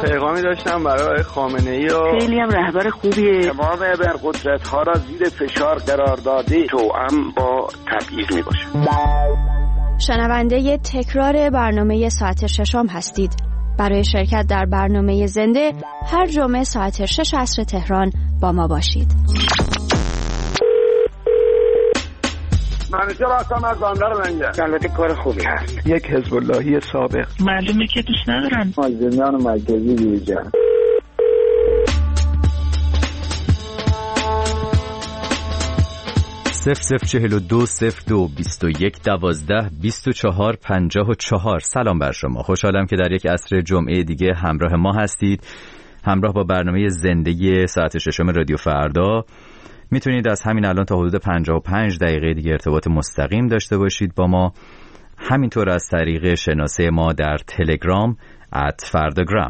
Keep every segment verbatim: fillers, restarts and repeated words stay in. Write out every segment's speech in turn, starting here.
پیغامی داشتم برای خامنه‌ای و خیلی هم رهبر خوبیه. تمام ابرقدرت‌ها را زیر فشار قرار داده توأم با تبعیض میباشه. شنونده تکرار برنامه ساعت ششم هستید. برای شرکت در برنامه زنده هر جمعه ساعت شش عصر تهران با ما باشید. منیجر هستم از بندر لنگه. البته کار خوبی هست. یک حزب اللهی سابق. معلومه که دوست ندارن. مازندران مرکزی دیجان. صفر صفر چهل و دو صفر دو بیست و یک دوازده بیست و چهار پنجاه و چهار. سلام بر شما. خوشحالم که در یک عصر جمعه دیگه همراه ما هستید. همراه با برنامه زنده ساعت ششم رادیو فردا میتونید از همین الان تا حدود پنجاه و پنج دقیقه دیگه ارتباط مستقیم داشته باشید با ما. همینطور از طریق شناسه ما در تلگرام ات فرداگرام.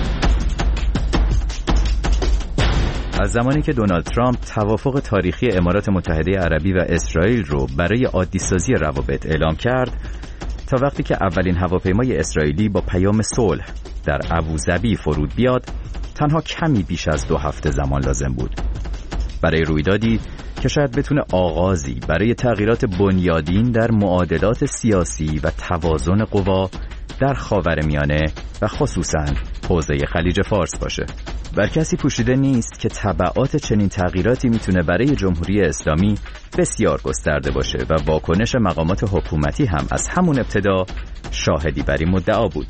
از زمانی که دونالد ترامپ توافق تاریخی امارات متحده عربی و اسرائیل رو برای عادی‌سازی روابط اعلام کرد تا وقتی که اولین هواپیمای اسرائیلی با پیام صلح در ابوظبی فرود بیاد تنها کمی بیش از دو هفته زمان لازم بود. برای رویدادی که شاید بتونه آغازی برای تغییرات بنیادین در معادلات سیاسی و توازن قوا در خاورمیانه و خصوصاً حوزه خلیج فارس باشه. بر کسی پوشیده نیست که تبعات چنین تغییراتی میتونه برای جمهوری اسلامی بسیار گسترده باشه و واکنش مقامات حکومتی هم از همون ابتدا شاهدی بر این مدعا بود.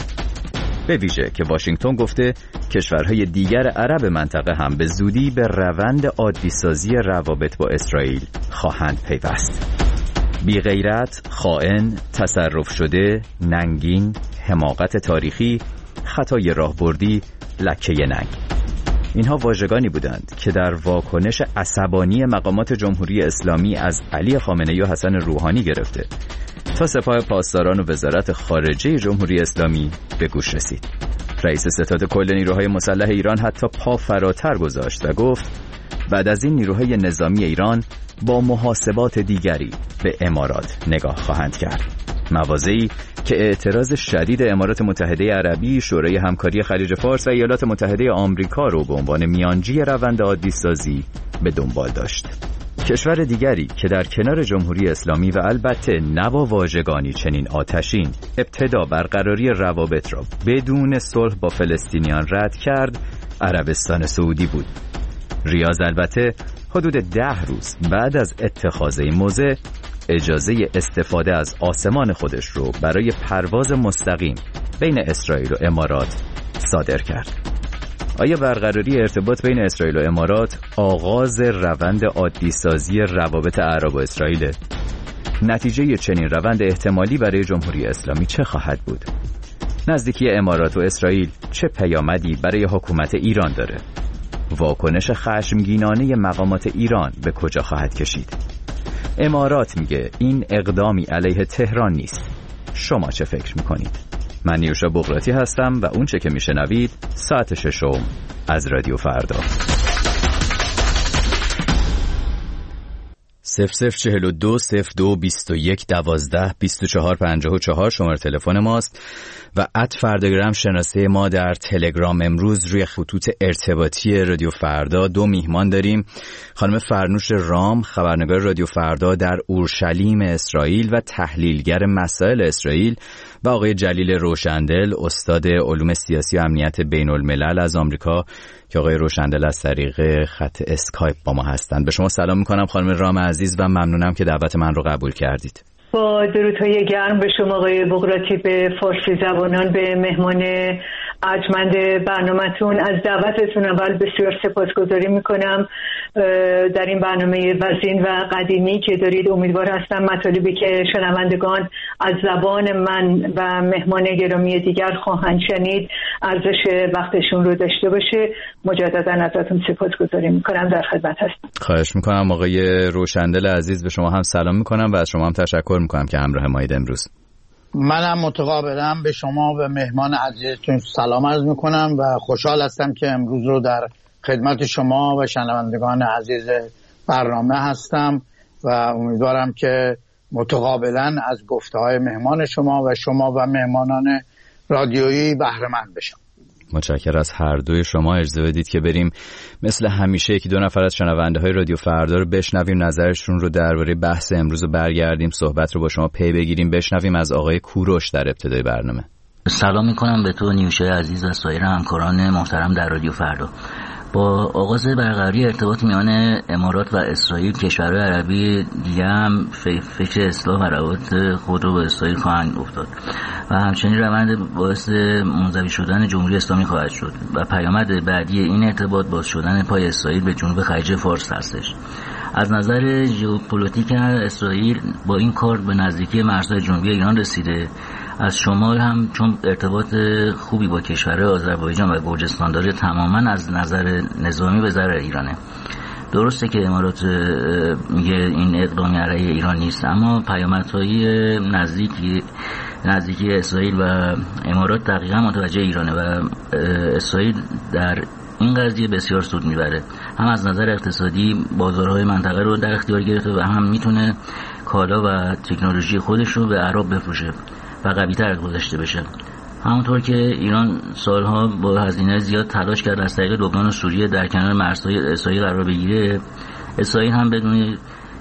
به ویژه که واشنگتن گفته کشورهای دیگر عرب منطقه هم به زودی به روند عادی‌سازی روابط با اسرائیل خواهند پیوست. بی غیرت، خائن، تصرف شده، ننگین، حماقت تاریخی، خطای راهبردی، لکه ننگ. اینها واژگانی بودند که در واکنش عصبانی مقامات جمهوری اسلامی از علی خامنه‌ای و حسن روحانی گرفته تا سپاه پاسداران و وزارت خارجه جمهوری اسلامی به گوش رسید. رئیس ستاد کل نیروهای مسلح ایران حتی پا فراتر گذاشت و گفت بعد از این نیروهای نظامی ایران با محاسبات دیگری به امارات نگاه خواهند کرد. مواضعی که اعتراض شدید امارات متحده عربی، شورای همکاری خلیج فارس و ایالات متحده آمریکا رو به عنوان میانجی روند عادی‌سازی به دنبال داشت. کشور دیگری که در کنار جمهوری اسلامی و البته نه با واژگانی چنین آتشین ابتدا برقراری روابط را بدون صلح با فلسطینیان رد کرد، عربستان سعودی بود. ریاض البته حدود ده روز بعد از اتخاذ این موضع اجازه استفاده از آسمان خودش رو برای پرواز مستقیم بین اسرائیل و امارات صادر کرد. آیا برقراری ارتباط بین اسرائیل و امارات آغاز روند عادی‌سازی روابط عرب و اسرائیل؟ نتیجه چنین روند احتمالی برای جمهوری اسلامی چه خواهد بود؟ نزدیکی امارات و اسرائیل چه پیامدی برای حکومت ایران داره؟ واکنش خشمگینانه مقامات ایران به کجا خواهد کشید؟ امارات میگه این اقدامی علیه تهران نیست. شما چه فکر میکنید؟ من نیوشا بغراتی هستم و اون چه که میشنوید ساعت ششم از رادیو فردا. صفر صفر چهل و دو صفر دو بیست و یک دوازده بیست و چهار پنجاه و چهار شماره تلفن ماست و ات فرداگرام شناسه ما در تلگرام. امروز روی خطوط ارتباطی رادیو فردا دو میهمان داریم. خانم فرنوش رام، خبرنگار رادیو فردا در اورشلیم اسرائیل و تحلیلگر مسائل اسرائیل، و آقای جلیل روشندل، استاد علوم سیاسی و امنیت بین الملل از آمریکا که آقای روشندل از طریق خط اسکایپ با ما هستند. به شما سلام میکنم خانم رام عزیز و ممنونم که دعوت من رو قبول کردید. با درودهای گرم به شما آقای بغراتی، به فارسی زبانان، به مهمان ارجمند برنامه‌تون از دعوتتون اول بسیار سپاسگزاری میکنم. در این برنامه وزین و قدیمی که دارید امیدوار هستم مطالبی که شنوندگان از زبان من و مهمان گرامی دیگر خواهند شنید ارزش وقتشون رو داشته باشه. مجددا ازتون سپاسگزاری میکنم، در خدمت هستم. خواهش میکنم. آقای روشندل عزیز به شما هم سلام میکنم و از شما هم تشکر میکنم که همراه مایید امروز. منم متقابلا به شما و مهمان عزیزتون سلام عرض میکنم و خوشحال هستم که امروز رو در خدمت شما و شنوندگان عزیز برنامه هستم و امیدوارم که متقابلا از گفته‌های مهمان شما و شما و مهمانان رادیویی بهره مند بشم. متشکرم از هر دوی شما. اجازه بدید که بریم مثل همیشه یکی دو نفر از شنونده های رادیو فردا رو بشنویم، نظرشون رو درباره بحث امروز رو برگردیم، صحبت رو با شما پی بگیریم. بشنویم از آقای کوروش در ابتدای برنامه. سلام میکنم به تو نیوشای عزیز و سایر همکاران محترم در رادیو فردا. با آغاز برقراری ارتباط میان امارات و اسرائیل، کشورهای عربی دیگه هم فکر اصلاح و روابط خود رو با اسرائیل خواهند افتاد و همچنین روند باعث منزوی شدن جمهوری اسلامی خواهد شد و پیامد بعدی این ارتباط باز شدن پای اسرائیل به جنوب خلیج فارس هستش. از نظر ژئوپلیتیک اسرائیل با این کار به نزدیکی مرزهای جنوبی ایران رسیده. از شمال هم چون ارتباط خوبی با کشور آذربایجان و گرجستان داره، تماما از نظر نظامی به ضرر ایرانه. درسته که امارات میگه این اقدامی علیه ایران نیست، اما پیامدهای نزدیکی نزدیکی اسرائیل و امارات دقیقا متوجه ایرانه و اسرائیل در این قضیه بسیار سود میبره. هم از نظر اقتصادی بازارهای منطقه رو در اختیار گرفته و هم میتونه کالا و تکنولوژی خودش رو به عرب بفروشه و قوی‌تر گذاشته بشه. همونطور که ایران سالها با هزینه زیاد تلاش کرد از طریق لبنان و سوریه در کنار مرزهای اسرائیل قرار بگیره، اسرائیل هم بدون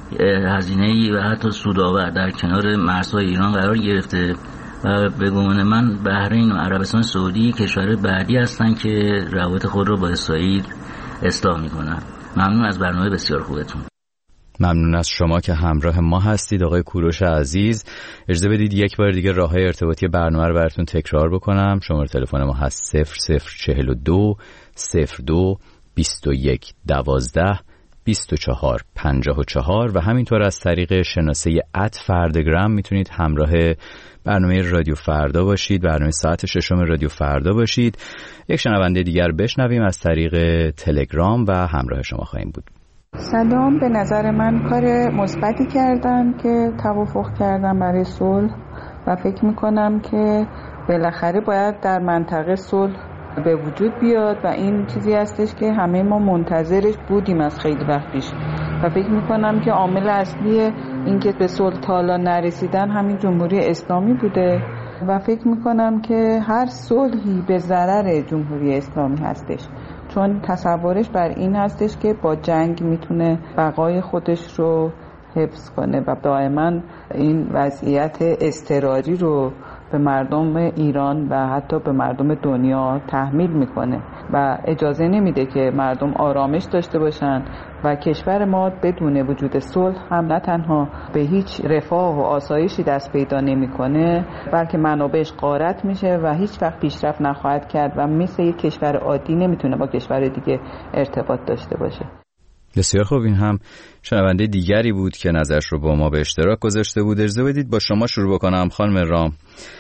هزینه‌ای و حتی سودآور در کنار مرزهای ایران قرار گرفته و به گمان من بحرین و عربستان سعودی کشور بعدی هستن که روابط خود رو با اسرائیل اصلاح میکنن. ممنون از برنامه بسیار خوبتون. ممنون از شما که همراه ما هستید آقای کوروش عزیز. اجازه بدید یک بار دیگه راههای ارتباطی برنامه رو براتون تکرار بکنم. شماره تلفن ما هست صفر صفر چهل و دو صفر دو بیست و یک دوازده بیست و چهار پنجاه و چهار و همینطور از طریق شناسه ات فردگرام میتونید همراه برنامه رادیو فردا باشید، برنامه ساعت ششم رادیو فردا باشید. یک شنونده دیگر بشنویم از طریق تلگرام و همراه شما خواهیم بود. سلام، به نظر من کار مثبتی کردن که توافق کردن برای صلح و فکر میکنم که بالاخره باید در منطقه صلح به وجود بیاد و این چیزی هستش که همه ما منتظرش بودیم از خیلی وقت پیش و فکر میکنم که عامل اصلی این که به صلح تا حالا نرسیدن همین جمهوری اسلامی بوده و فکر میکنم که هر صلحی به ضرر جمهوری اسلامی هستش، چون تصورش بر این هستش که با جنگ میتونه بقای خودش رو حفظ کنه و دائما این وضعیت اضطراری رو به مردم ایران و حتی به مردم دنیا تحمیل میکنه و اجازه نمیده که مردم آرامش داشته باشن و کشور ما بدون وجود صلح هم نه تنها به هیچ رفاه و آسایشی دست پیدا نمیکنه، بلکه منابعش غارت میشه و هیچ وقت پیشرفت نخواهد کرد و مثل یک کشور عادی نمیتونه با کشور دیگه ارتباط داشته باشه. بسیار خوب، این هم شنونده دیگری بود که نظرش رو با ما به اشتراک گذاشته بود. اجازه بدید با شما شروع بکنم. خانم رام،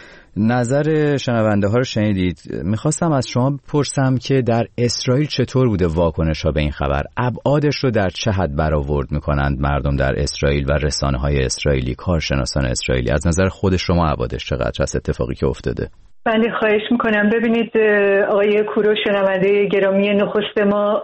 نظر شنونده ها رو شنیدید. میخواستم از شما بپرسم که در اسرائیل چطور بوده واکنش ها به این خبر؟ ابعادش رو در چه حد برآورد میکنند مردم در اسرائیل و رسانه های اسرائیلی، کارشناسان اسرائیلی؟ از نظر خود شما ابعادش چقدر از اتفاقی که افتاده؟ بله، خواهش میکنم. ببینید آقای کوروش، شنونده گرامی نخست ما،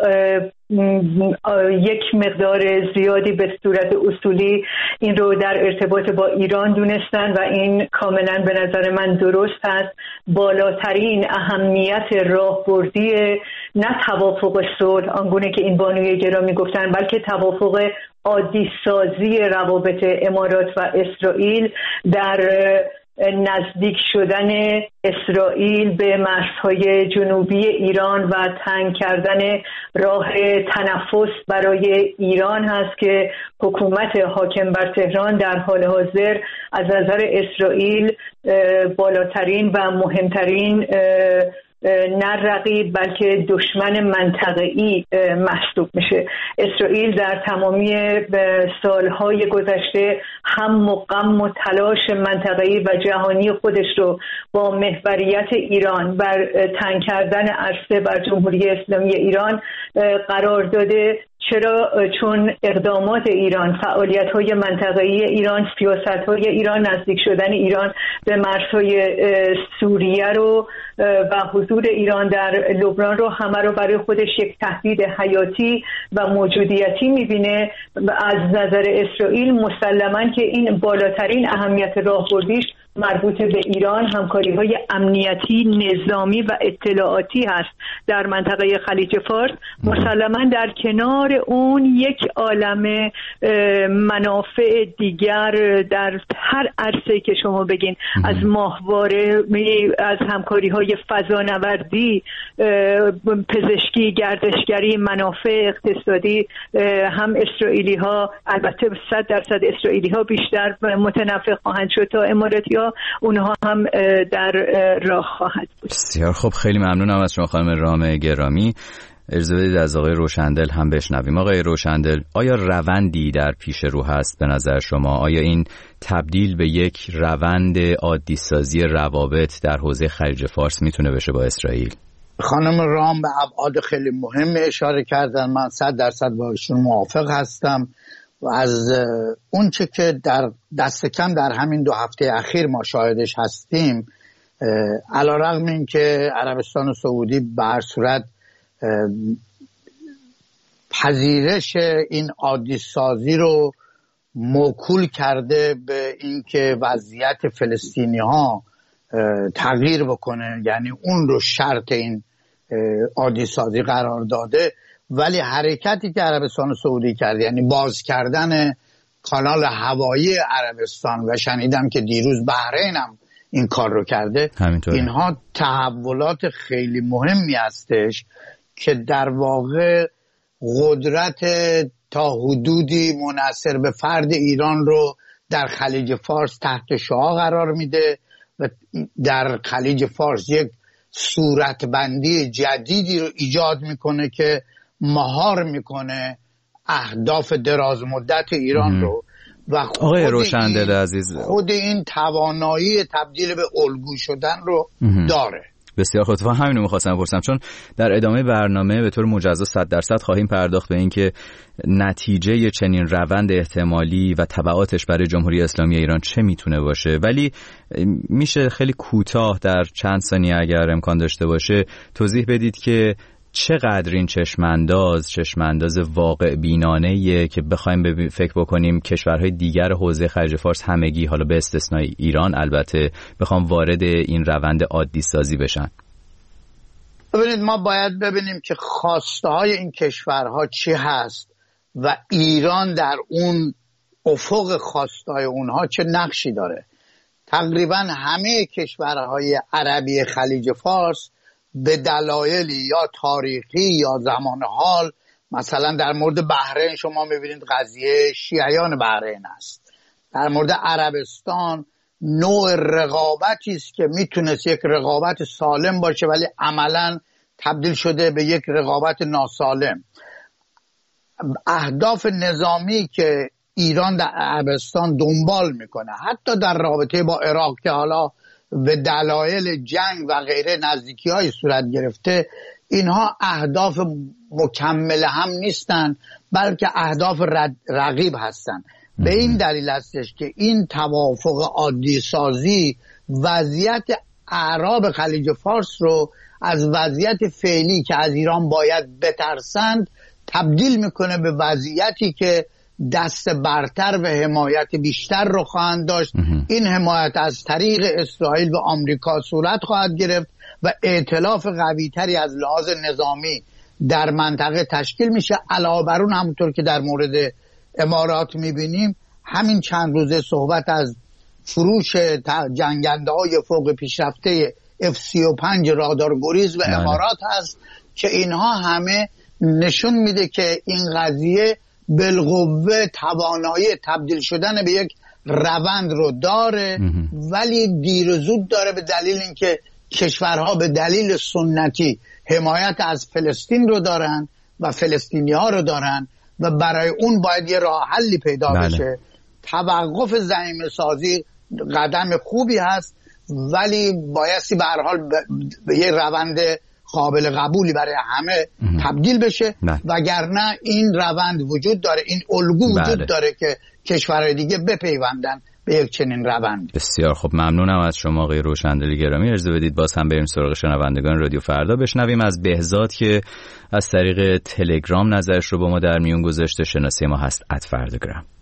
یک مقدار زیادی به صورت اصولی این رو در ارتباط با ایران دونستن و این کاملا به نظر من درست است. بالاترین اهمیت راهبردی نه توافق صلح آنگونه که این بانوی گرامی گفتن، بلکه توافق عادی سازی روابط امارات و اسرائیل در نزدیک شدن اسرائیل به مرزهای جنوبی ایران و تنگ کردن راه تنفس برای ایران هست که حکومت حاکم بر تهران در حال حاضر از نظر اسرائیل بالاترین و مهمترین نه رقیب بلکه دشمن منطقه‌ای محسوب میشه. اسرائیل در تمامی سالهای گذشته هم و غم و تلاش منطقه‌ای و جهانی خودش رو با محوریت ایران بر تنگ کردن عرصه بر جمهوری اسلامی ایران قرار داده. چرا؟ چون اقدامات ایران، فعالیت‌های منطقه‌ای ایران، سیاست‌های ایران، نزدیک شدن ایران به مرزهای سوریه رو و حضور ایران در لبنان رو همه رو برای خودش یک تهدید حیاتی و موجودیتی می‌بینه. از نظر اسرائیل مسلماً که این بالاترین اهمیت راهبردیش مربوط به ایران همکاری‌های امنیتی، نظامی و اطلاعاتی هست در منطقه خلیج فارس. مسلماً در کنار اون یک عالمه منافع دیگر در هر عرصه‌ای که شما بگین، از ماهواره، از همکاری‌های فضانوردی، پزشکی، گردشگری، منافع اقتصادی، هم اسرائیلی‌ها، البته صد درصد اسرائیلی‌ها بیشتر متنفع خواهند شد تا اماراتی‌ها، اونها هم در راه خواهد بود. بسیار خب، خیلی ممنونم از شما خانم رام گرامی. اجازه بدید از آقای روشندل هم بشنویم. آقای روشندل، آیا روندی در پیش رو هست به نظر شما؟ آیا این تبدیل به یک روند عادی سازی روابط در حوزه خلیج فارس میتونه بشه با اسرائیل؟ خانم رام به ابعاد خیلی مهم اشاره کردن، من صد درصد با ایشون موافق هستم و از اون چه که در دست کم در همین دو هفته اخیر ما شاهدش هستیم، علیرغم این که عربستان سعودی به هر صورت پذیرش این عادی سازی رو موکول کرده به اینکه وضعیت فلسطینی ها تغییر بکنه، یعنی اون رو شرط این عادی سازی قرار داده، ولی حرکتی که عربستان سعودی کرده، یعنی باز کردن کانال هوایی عربستان و شنیدم که دیروز بحرین هم این کار رو کرده، همینطوره. اینها تحولات خیلی مهمی هستش که در واقع قدرت تا حدودی منحصر به فرد ایران رو در خلیج فارس تحت شعاع قرار میده و در خلیج فارس یک صورتبندی جدیدی رو ایجاد میکنه که مهار میکنه اهداف دراز مدت ایران رو و آقای روشندل عزیز خود این توانایی تبدیل به الگو شدن رو داره. بسیار خوب، اتفاقا همین رو می‌خواستم بپرسم، چون در ادامه برنامه به طور مجزا صد درصد خواهیم پرداخت به اینکه نتیجه چنین روند احتمالی و تبعاتش برای جمهوری اسلامی ایران چه میتونه باشه، ولی میشه خیلی کوتاه در چند ثانیه اگر امکان داشته باشه توضیح بدید که چقدر این چشمانداز چشمانداز واقع بینانه‌ایه که بخوایم فکر بکنیم کشورهای دیگر حوزه خلیج فارس همگی، حالا به استثنای ایران البته، بخوام وارد این روند عادی سازی بشن؟ ببینید، ما باید ببینیم که خواسته های این کشورها چی هست و ایران در اون افق خواسته های اونها چه نقشی داره. تقریبا همه کشورهای عربی خلیج فارس به دلایلی یا تاریخی یا زمان حال، مثلا در مورد بحرین شما میبینید قضیه شیعیان بحرین است، در مورد عربستان نوع رقابتی است که میتونست یک رقابت سالم باشه ولی عملا تبدیل شده به یک رقابت ناسالم. اهداف نظامی که ایران در عربستان دنبال میکنه، حتی در رابطه با عراق که حالا به دلایل جنگ و غیره نزدیکی های صورت گرفته، اینها اهداف مکمل هم نیستن بلکه اهداف رقیب هستن. به این دلیل هستش که این توافق عادی سازی وضعیت اعراب خلیج فارس رو از وضعیت فعلی که از ایران باید بترسند تبدیل میکنه به وضعیتی که دست برتر و حمایت بیشتر رو خواهند داشت. این حمایت از طریق اسرائیل و آمریکا صورت خواهد گرفت و ائتلاف قوی‌تری از لحاظ نظامی در منطقه تشکیل میشه. علاوه بر اون، همونطور که در مورد امارات میبینیم، همین چند روزه صحبت از فروش جنگنده های فوق پیشرفته اف سی و پنج رادار گریز و امارات هست که اینها همه نشون میده که این قضیه بالقوه توانایی تبدیل شدن به یک روند رو داره، ولی دیر و زود داره، به دلیل اینکه کشورها به دلیل سنتی حمایت از فلسطین رو دارن و فلسطینی ها رو دارن و برای اون باید یه راه حلی پیدا بله. بشه. توقف زمین سازی قدم خوبی هست ولی بایستی به هر حال به یه روند قابل قبولی برای همه تبدیل بشه، وگرنه این روند وجود داره، این الگو بله. وجود داره که کشورهای دیگه بپیوندن به یک چنین روند. بسیار خب، ممنونم از شما آقای روشندل گرامی. اجازه بدید باز هم بریم سراغ شنوندگان رادیو فردا، بشنویم از بهزاد که از طریق تلگرام نظرش رو با ما در میون گذاشته. شناسی ما هست ات فرداگرام.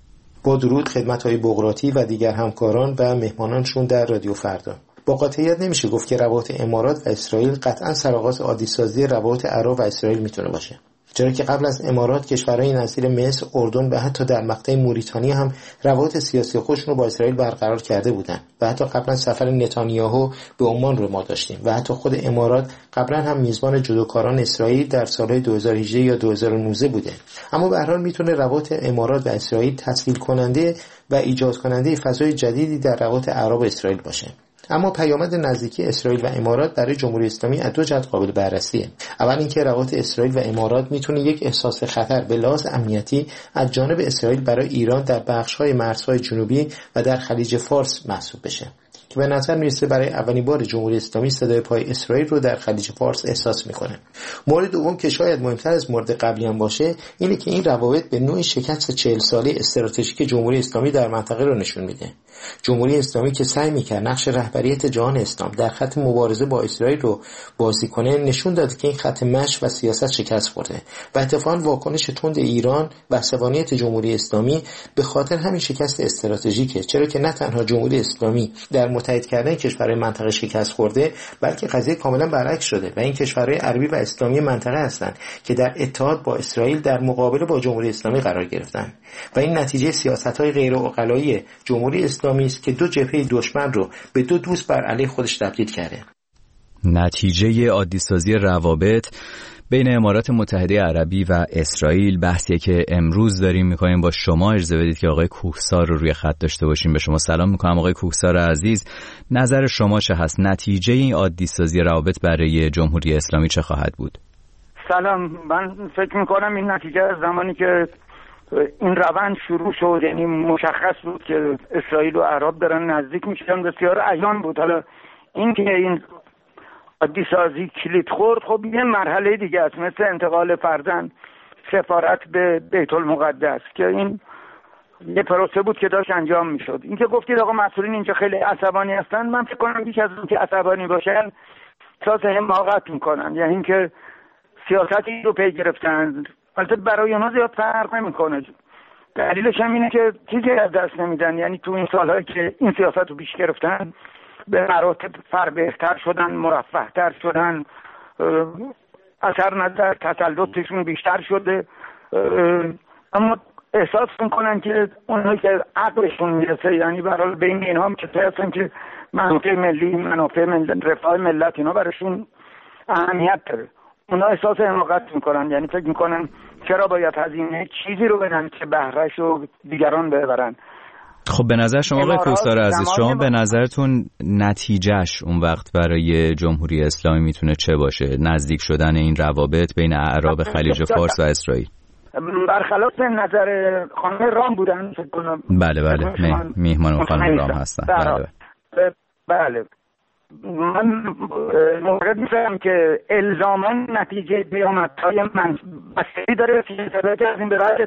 با درود خدمت‌های بقراطی و دیگر همکاران و مهمانانشون در رادیو فردا. با قاطعیت نمیشه گفت که روابط امارات و اسرائیل قطعاً سرآغاز عادی‌سازی روابط عرب و اسرائیل میتونه باشه، چرا که قبل از امارات کشورهای نظیر مصر، اردن و حتی در مقطع موریتانیا هم روابط سیاسی خودشون رو با اسرائیل برقرار کرده بودن و حتی قبلا سفر نتانیاهو به عمان رو ما داشتیم و حتی خود امارات قبلا هم میزبان جودوکاران اسرائیل در سالهای دو هزار و هجده یا دو هزار و نوزده بوده. اما به هر حال میتونه روابط امارات و اسرائیل تسهیل کننده و ایجاد کننده فضای جدیدی در روابط عرب و اسرائیل باشه. اما پیامد نزدیکی اسرائیل و امارات برای جمهوری اسلامی از دو جهت قابل بررسیه. اول اینکه روابط اسرائیل و امارات میتونه یک احساس خطر به لحاظ امنیتی از جانب اسرائیل برای ایران در بخش‌های مرزهای جنوبی و در خلیج فارس محسوب بشه که به نظر میرسه برای اولین بار جمهوری اسلامی صدای پای اسرائیل رو در خلیج فارس احساس میکنه. مورد دوم که شاید مهمتر از مورد قبلی هم باشه اینه که این روابط به نوعی شکست چهل ساله استراتژیک جمهوری اسلامی در منطقه رو نشون میده. جمهوری اسلامی که سعی میکرد نقش رهبریت جهان اسلام در خط مبارزه با اسرائیل رو بازی کنه، نشون داد که این خط مشی و سیاست شکست خورده و اتفاقاً واکنش تند ایران و عصبانیت جمهوری اسلامی به خاطر همین شکست استراتژیکه، چرا که نه تنها جمهوری اسلامی در متحد کردن کشورهای منطقه شکست خورده، بلکه قضیه کاملا برعکس شده و این کشورهای عربی و اسلامی منطقه هستند که در اتحاد با اسرائیل در مقابله با جمهوری اسلامی قرار گرفتن و این نتیجه سیاست‌های غیر عقلایی جمهوری اسلامی است که دو جبهه دشمن رو به دو دوست بر علیه خودش تبدیل کرده. نتیجه عادی‌سازی روابط بین امارات متحده عربی و اسرائیل، بحثی که امروز داریم می‌کنیم. با شما اجازه بدید که آقای کوهسار رو روی خط داشته باشیم. به شما سلام می‌کنم آقای کوهسار عزیز. نظر شما چه هست؟ نتیجه این عادی‌سازی روابط برای جمهوری اسلامی چه خواهد بود؟ سلام. من فکر می‌کنم این نتیجه از زمانی که این روند شروع شد، یعنی مشخص بود که اسرائیل و عرب دارن نزدیک میشن، بسیار عیان بود. حالا این که این عادی سازی کلید خورد، خب یه مرحله دیگه است، مثل انتقال فرزند سفارت به بیت المقدس که این یه پروسه بود که داشت انجام میشد. این که گفتید آقا مسئولین اینجا خیلی عصبانی هستن، من فکر کنم بیش از اون که عصبانی باشن احساس حماقت میکنن، یعنی اینکه سیاستی رو پی گرفتن. البته برای اونها زیاد فرق نمیکنه، دلیلش هم اینه که چیزی از دست نمیدن، یعنی تو این سالهایی که این سیاست رو پیش گرفتن به مراتب فر بهتر شدن، مرفه تر شدن، اثر نظر تسلطشون بیشتر شده، اما احساس میکنن که اونهایی که عقلشون میرسه، یعنی برای بین اینها هم که هستن که منافع ملی، منافع ملت، رفاه ملت اینا براشون اهمیت داره، اونا احساس حماقت میکنن، یعنی فکر میکنن چرا باید هزینه چیزی رو بدن که بهرهش رو دیگران ببرن. خب به نظر شما آقای کوهسار عزیز، شما به نظرتون نتیجهش اون وقت برای جمهوری اسلامی میتونه چه باشه؟ نزدیک شدن این روابط بین اعراب خلیج فارس و اسرائیل. برخلاف نظر خانم رام بودن فکر کنم. بله بله میهمان خانم رام هستن. بله بله من معتقد می‌شم که الزاماً نتیجه پیامدهای منفی داره که از این به بعد.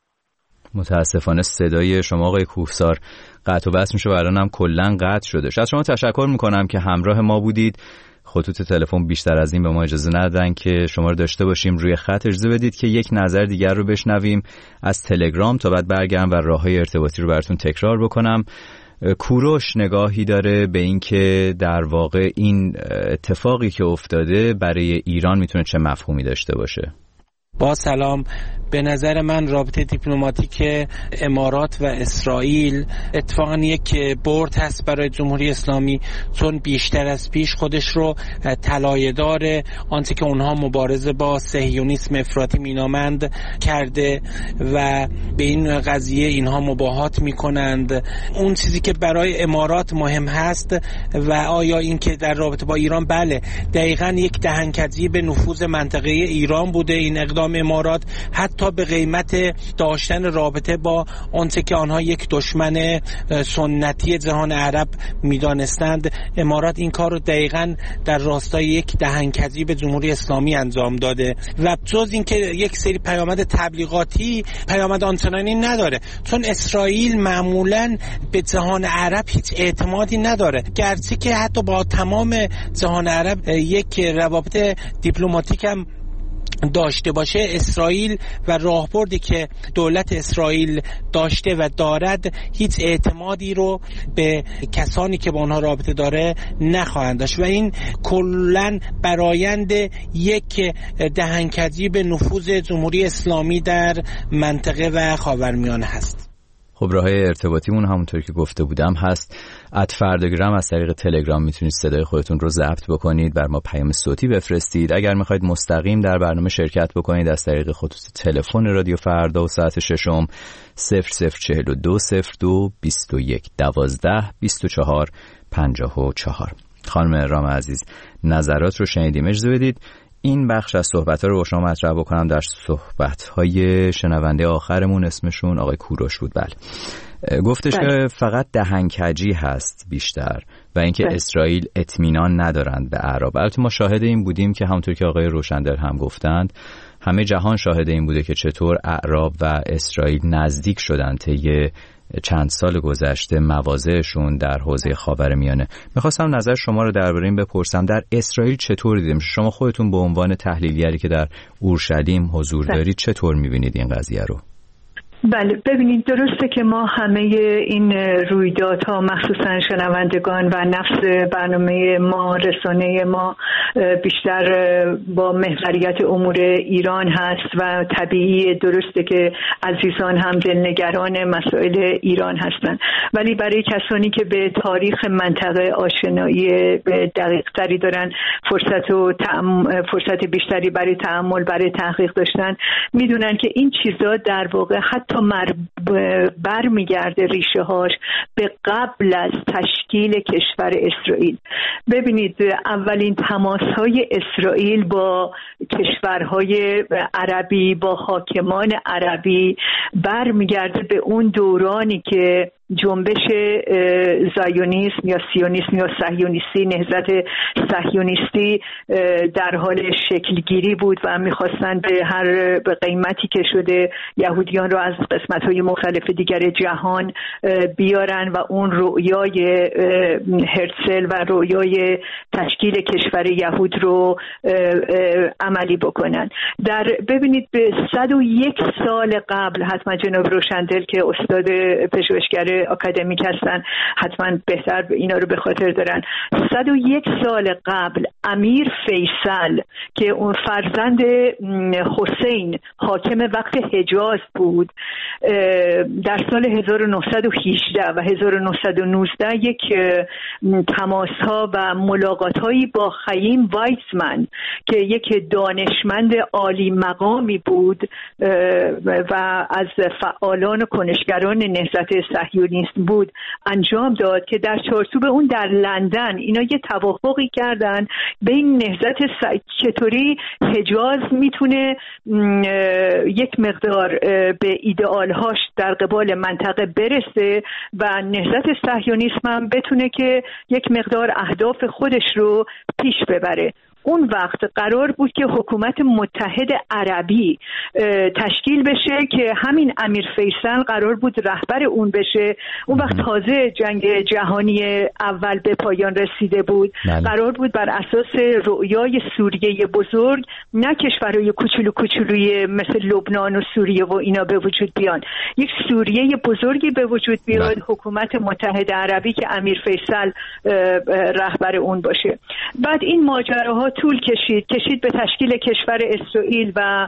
متاسفانه صدای شما آقای کوهسار قطع و وصل میشه و الان هم کلاً قطع شده. از شما تشکر میکنم که همراه ما بودید. خطوط تلفن بیشتر از این به ما اجازه ندادن که شما رو داشته باشیم روی خط. اجازه بدید که یک نظر دیگر رو بشنویم از تلگرام تا بعد برگردم و راههای ارتباطی رو براتون تکرار بکنم. کوروش نگاهی داره به این که در واقع این اتفاقی که افتاده برای ایران میتونه چه مفهومی داشته باشه. با سلام، به نظر من رابطه دیپلماتیک امارات و اسرائیل اتفاقا یک برد هست برای جمهوری اسلامی، چون بیشتر از پیش خودش رو طلایه‌دار آنچه که اونها مبارزه با صهیونیسم افراطی مینامند کرده و به این قضیه اینها مباهات میکنند. اون چیزی که برای امارات مهم هست و آیا این که در رابطه با ایران، بله دقیقاً یک دهنکجی به نفوذ منطقه ایران بوده این اقدام امارات، حتی به قیمت داشتن رابطه با آنچه که آنها یک دشمن سنتی جهان عرب میدانستند. امارات این کار رو دقیقاً در راستای یک دهنکجی به جمهوری اسلامی انجام داده و جز این که یک سری پیامد تبلیغاتی پیامد آنچنانی نداره، چون اسرائیل معمولاً به جهان عرب هیچ اعتمادی نداره، گرچه که حتی با تمام جهان عرب یک روابط دیپلماتیک هم داشته باشه، اسرائیل و راهبردی که دولت اسرائیل داشته و دارد هیچ اعتمادی رو به کسانی که با اونها رابطه داره نخواهند داشت و این کلاً برآیند یک دهنکجی به نفوذ جمهوری اسلامی در منطقه و خاورمیانه هست. خب راههای ارتباطیمون همونطور که گفته بودم هست. ات فرداگرام از طریق تلگرام میتونید صدای خودتون رو ضبط بکنید، بر ما پیام صوتی بفرستید. اگر میخواید مستقیم در برنامه شرکت بکنید از طریق خطوط تلفن رادیو فردا و ساعت ششم صفر صفر چهل و دو صفر دو بیست و یک دوازده بیست و چهار پنجاه و چهار. خانم رام عزیز نظرات رو شنیدیم، اجازه بدید این بخش از صحبت‌ها رو با شما مطرح بکنم. در صحبت‌های شنونده آخرمون اسمشون آقای کوروش بود، بله، گفتش که فقط دهنکجی هست بیشتر و اینکه بله. اسرائیل اطمینان ندارند به اعراب. البته ما شاهد این بودیم که همونطور که آقای روشندل هم گفتند همه جهان شاهد این بوده که چطور اعراب و اسرائیل نزدیک شدن طی چند سال گذشته مواضعشون در حوزه خاورمیانه. میخواستم نظر شما رو درباره این بپرسم، در اسرائیل چطور دیدیم؟ شما خودتون به عنوان تحلیلگری که در اورشلیم حضور دارید چطور میبینید این قضیه رو؟ بله، ببینید درسته که ما همه این رویدادها مخصوصا شنوندگان و نفس برنامه ما، رسانه ما بیشتر با محوریت امور ایران هست و طبیعی درسته که عزیزان هم دلنگران مسائل ایران هستند، ولی برای کسانی که به تاریخ منطقه آشنایی دقیق‌تری دارن، فرصت و تعم... فرصت بیشتری برای تأمل، برای تحقیق داشتن، میدونن که این چیزا در واقع حتی مر بر میگرده ریشه هاش به قبل از تشکیل کشور اسرائیل. ببینید اولین تماس های اسرائیل با کشورهای عربی، با حاکمان عربی بر میگرده به اون دورانی که جنبش زایونیسم یا سیونیسم یا صهیونیستی، نهضت صهیونیستی در حال شکلگیری بود و میخواستن به هر به قیمتی که شده یهودیان رو از قسمت‌های مختلف دیگر جهان بیارن و اون رویای هرتزل و رویای تشکیل کشور یهود رو عملی بکنن. در ببینید به صد و یک سال قبل، حتما جناب روشندل که استاد پژوهشگر اکادمیک هستن حتما بهتر اینا رو به خاطر دارن، صد و یک سال قبل امیر فیصل که اون فرزند حسین حاکم وقت حجاز بود، در سال هزار و نهصد و هجده و هزار و نهصد و نوزده یک تماس‌ها و ملاقات‌هایی با خیم وایسمن که یک دانشمند عالی مقامی بود و از فعالان و کنشگران نهضت صهیونیسم بود انجام داد که در چارچوب اون در لندن اینا یه توافقی کردن بین نهضت س... چطوری حجاز میتونه یک مقدار به ایدئالهاش در قبال منطقه برسه و نهضت صهیونیسم هم بتونه که یک مقدار اهداف خودش رو پیش ببره. اون وقت قرار بود که حکومت متحد عربی تشکیل بشه که همین امیر فیصل قرار بود رهبر اون بشه. اون وقت تازه جنگ جهانی اول به پایان رسیده بود. بله. قرار بود بر اساس رؤیای سوریه بزرگ نه کشورهای کوچولو کوچولوی مثل لبنان و سوریه و اینا به وجود بیان، یک سوریه بزرگی به وجود بیاد. بله. حکومت متحد عربی که امیر فیصل رهبر اون باشه. بعد این ماجراها طول کشید کشید به تشکیل کشور اسرائیل و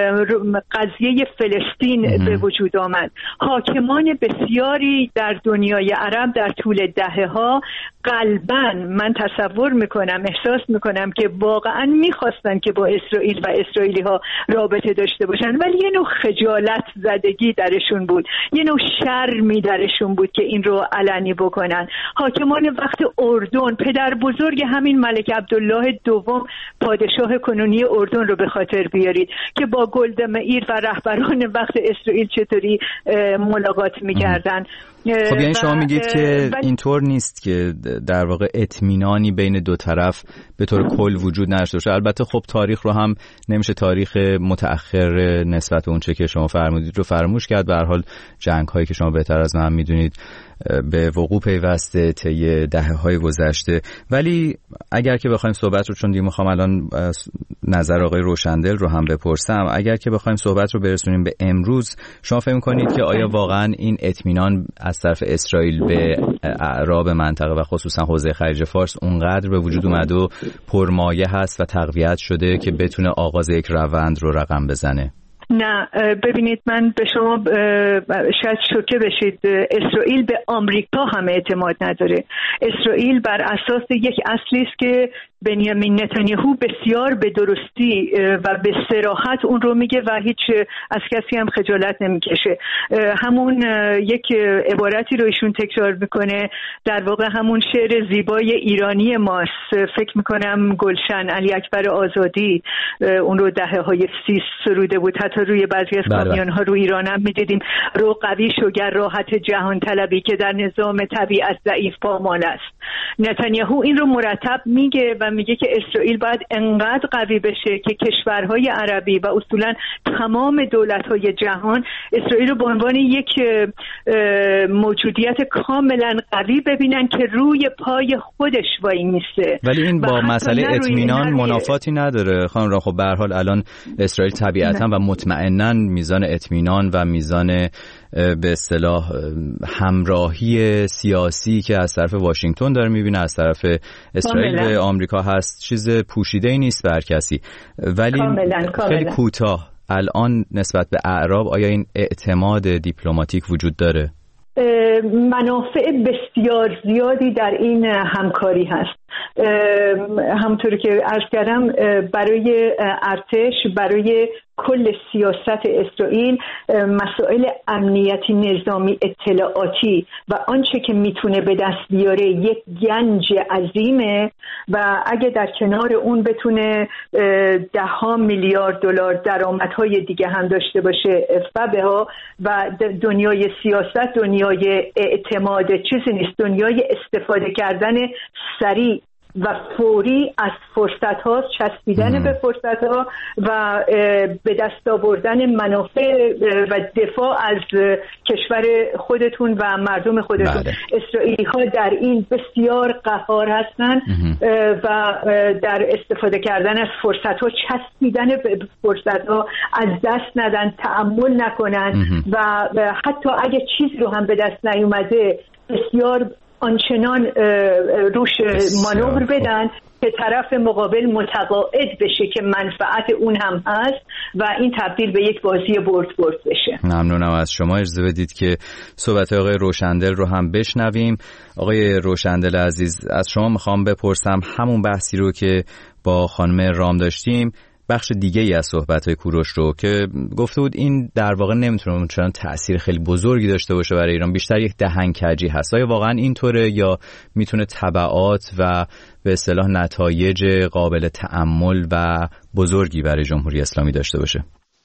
قضیه فلسطین به وجود آمد. حاکمان بسیاری در دنیای عرب در طول دهه‌ها قلباً من تصور میکنم، احساس میکنم که واقعاً میخواستن که با اسرائیل و اسرائیلی ها رابطه داشته باشن، ولی یه نوع خجالت زدگی درشون بود، یه نوع شرمی درشون بود که این رو علنی بکنن. حاکمان وقت اردن، پدر بزرگ همین ملک عبدالله دوم پادشاه کنونی اردن رو به خاطر بیارید که با گلدا مئیر و رهبران وقت اسرائیل چطوری ملاقات میکردن. خب یعنی شما میگید که اینطور نیست که در واقع اطمینانی بین دو طرف به طور کل وجود نداشته باشه. البته خب تاریخ رو هم نمیشه تاریخ متأخر نسبت به اونچه که شما فرمودید رو فراموش کرد. به هر حال جنگ هایی که شما بهتر از من میدونید به وقوع پیوسته طی دهه‌های گذشته. ولی اگر که بخوایم صحبت رو، چون دیگه میخوام الان نظر آقای روشندل رو هم بپرسم، اگر که بخوایم صحبت رو برسونیم به امروز، شما فکر می‌کنید که آیا واقعا این اطمینان از طرف اسرائیل به اعراب منطقه و خصوصا حوزه خلیج فارس اونقدر به وجود اومد و پرمایه هست و تقویت شده که بتونه آغاز یک روند رو رقم بزنه؟ نه، ببینید من به شما شاید شوکه بشید، اسرائیل به آمریکا هم اعتماد نداره. اسرائیل بر اساس یک اصلی است که بنیامین نتانیاهو بسیار به درستی و به صراحت اون رو میگه و هیچ از کسی هم خجالت نمیکشه. همون یک عبارتی رو ایشون تکرار میکنه، در واقع همون شعر زیبای ایرانی ماست. فکر میکنم گلشن علی اکبر آزادی اون رو دهه های سی سروده بود. حتی روی بعضی از کامیون ها رو ایران هم میدیدیم: رو قوی شوگر راحت جهان طلبی که در نظام طبیعت ضعیف پامال است. نتانیاهو این رو مرتب میگه و میگه که اسرائیل باید انقدر قوی بشه که کشورهای عربی و اصولا تمام دولت‌های جهان اسرائیل رو به عنوان یک موجودیت کاملا قوی ببینن که روی پای خودش وای میسته. ولی این با مسئله اطمینان منافاتی نداره خانم را. خب به هر حال الان اسرائیل طبیعتاً و مطمئناً میزان اطمینان و میزان به اصطلاح همراهی سیاسی که از طرف واشنگتن داره میبینه، از طرف اسرائیل به آمریکا هست، چیز پوشیده‌ای نیست بر کسی. ولی کاملا، خیلی کوتاه الان نسبت به اعراب آیا این اعتماد دیپلماتیک وجود داره؟ منافع بسیار زیادی در این همکاری هست. همونطوری که عرض کردم، برای ارتش، برای کل سیاست اسرائیل، مسائل امنیتی، نظامی، اطلاعاتی و آنچه که میتونه به دست بیاره یک گنج عظیمه و اگه در کنار اون بتونه ده ها میلیارد دلار درآمدهای دیگه هم داشته باشه فبها. و دنیای سیاست دنیای اعتماد چیزی نیست، دنیای استفاده کردن سریع و فوری از فرصت ها، چسبیدن به فرصت ها و به دست آوردن منافع و دفاع از کشور خودتون و مردم خودتون. بله. اسرائیلی ها در این بسیار قهار هستن و در استفاده کردن از فرصت ها، چسبیدن به فرصت ها، از دست ندن، تأمل نکنن و حتی اگه چیز رو هم به دست نیومده بسیار آنچنان روش مانور بدن که طرف مقابل متقاعد بشه که منفعت اون هم هست و این تبدیل به یک بازی برد برد بشه. ممنونم از شما. اجازه بدید که صحبت آقای روشندل رو هم بشنویم. آقای روشندل عزیز، از شما میخوام بپرسم همون بحثی رو که با خانم رام داشتیم، بخش دیگه ای از صحبت‌های کوروش رو که گفته بود این در واقع نمیتونه چنان تأثیر خیلی بزرگی داشته باشه برای ایران، بیشتر یک دهنکجی هست. آیا واقعا اینطوره یا میتونه تبعات و به اصطلاح نتایج قابل تأمل و بزرگی برای جمهوری اسلامی داشته باشه؟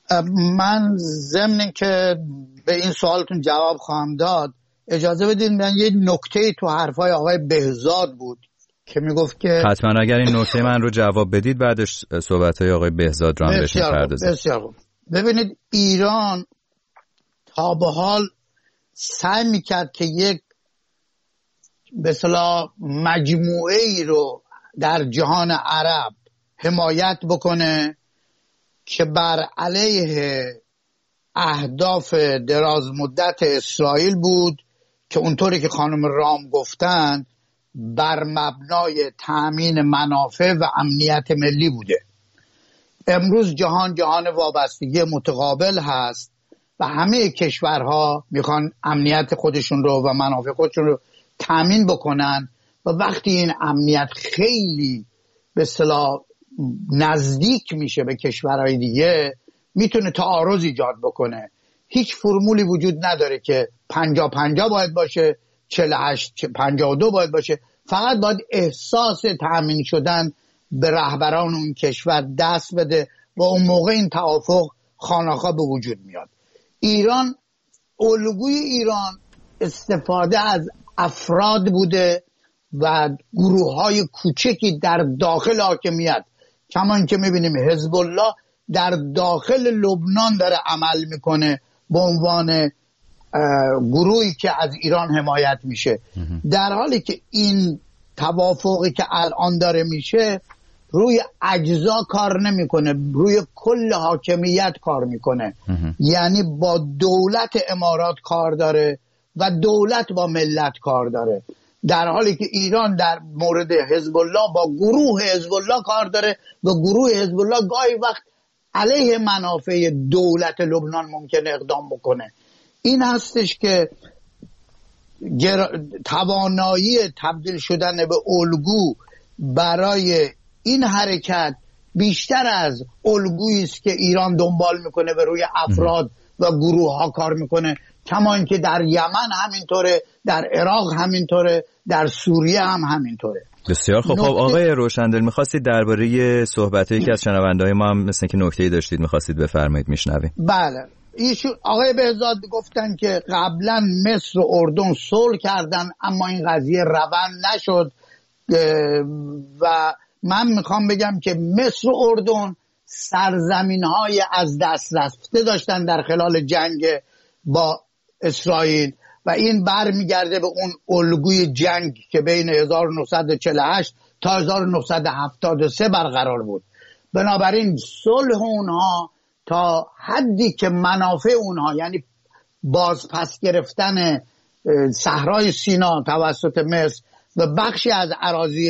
من ضمن که به این سوالتون جواب خواهم داد، اجازه بدید من یه نکته تو حرفای آقای بهزاد بود که میگفت که حتما اگر این نکته من رو جواب بدید بعدش صحبت‌های آقای بهزاد رو هم بهش می‌پردازیم. بسیار خوب. ببینید ایران تا به حال سعی می‌کرد که یک به اصطلاح مجموعه‌ای رو در جهان عرب حمایت بکنه که بر علیه اهداف دراز مدت اسرائیل بود که اونطوری که خانم رام گفتن بر مبنای تأمین منافع و امنیت ملی بوده. امروز جهان جهان وابستگی متقابل هست و همه کشورها میخوان امنیت خودشون رو و منافع خودشون رو تأمین بکنن و وقتی این امنیت خیلی به اصطلاح نزدیک میشه به کشورهای دیگه میتونه تعارض ایجاد بکنه. هیچ فرمولی وجود نداره که پنجاه پنجاه باید باشه، چهل و هشت پنجاه و دو باید باشه. فقط باید احساس تأمین شدن به رهبران اون کشور دست بده و اون موقع این توافق خانه‌خواه به وجود میاد. ایران، الگوی ایران استفاده از افراد بوده و گروه های کوچکی در داخل حاکمیت. کمان که میبینیم حزب الله در داخل لبنان داره عمل میکنه به عنوان گروهی که از ایران حمایت میشه، در حالی که این توافقی که الان داره میشه روی اجزا کار نمیکنه، روی کل حاکمیت کار میکنه. یعنی با دولت امارات کار داره و دولت با ملت کار داره، در حالی که ایران در مورد حزب الله با گروه حزب الله کار داره و گروه حزب الله گاهی وقت علیه منافع دولت لبنان ممکن اقدام بکنه. این هستش که توانایی تبدیل شدن به الگو برای این حرکت بیشتر از الگویی است که ایران دنبال میکنه و روی افراد و گروه ها کار میکنه، کما اینکه در یمن همینطوره، در عراق همینطوره، در سوریه هم همینطوره. بسیار خب. خب آقای روشندل، می‌خواستید درباره صحبتایی که از شنونده‌های ما هم مثل که نکته‌ای داشتید می‌خواستید بفرمایید، میشنویم. بله، ایشون آقای بهزاد گفتن که قبلا مصر و اردن صلح کردن اما این قضیه روند نشد و من میخوام بگم که مصر و اردن سرزمین‌های از دست رفته داشتن در خلال جنگ با اسرائیل و این برمیگرده به اون الگوی جنگ که بین هزار و نهصد و چهل و هشت تا هزار و نهصد و هفتاد و سه برقرار بود. بنابراین صلح اونها تا حدی که منافع اونها، یعنی باز پس گرفتن صحرای سینا توسط مصر و بخشی از اراضی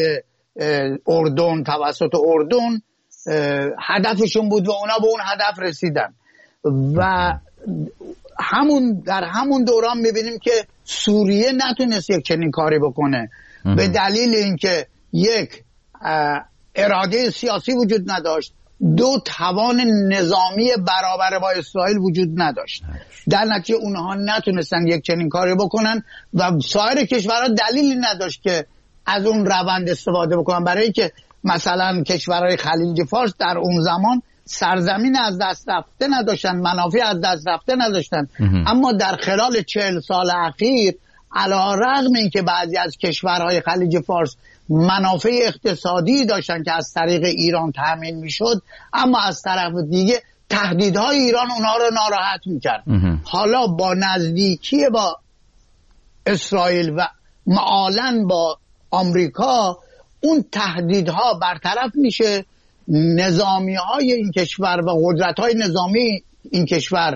اردن توسط اردن هدفشون بود و اونا به اون هدف رسیدن و همون در همون دوران میبینیم که سوریه نتونست یک چنین کاری بکنه به دلیل اینکه یک اراده سیاسی وجود نداشت، دو توان نظامی برابر با اسرائیل وجود نداشت. در نتیجه اونها نتونستن یک چنین کاری بکنن و سایر کشورها دلیلی نداشت که از اون روند استفاده بکنن، برای اینکه مثلا کشورهای خلیج فارس در اون زمان سرزمین از دست رفته نداشتن، منافع از دست رفته نداشتن. اما در خلال چهل سال اخیر علی رغم اینکه بعضی از کشورهای خلیج فارس منافع اقتصادی داشتن که از طریق ایران تامین میشد، اما از طرف دیگه تهدیدهای ایران اونها رو ناراحت میکرد. حالا با نزدیکی با اسرائیل و معالاً با آمریکا اون تهدیدها برطرف میشه، نظامی های این کشور و قدرت های نظامی این کشور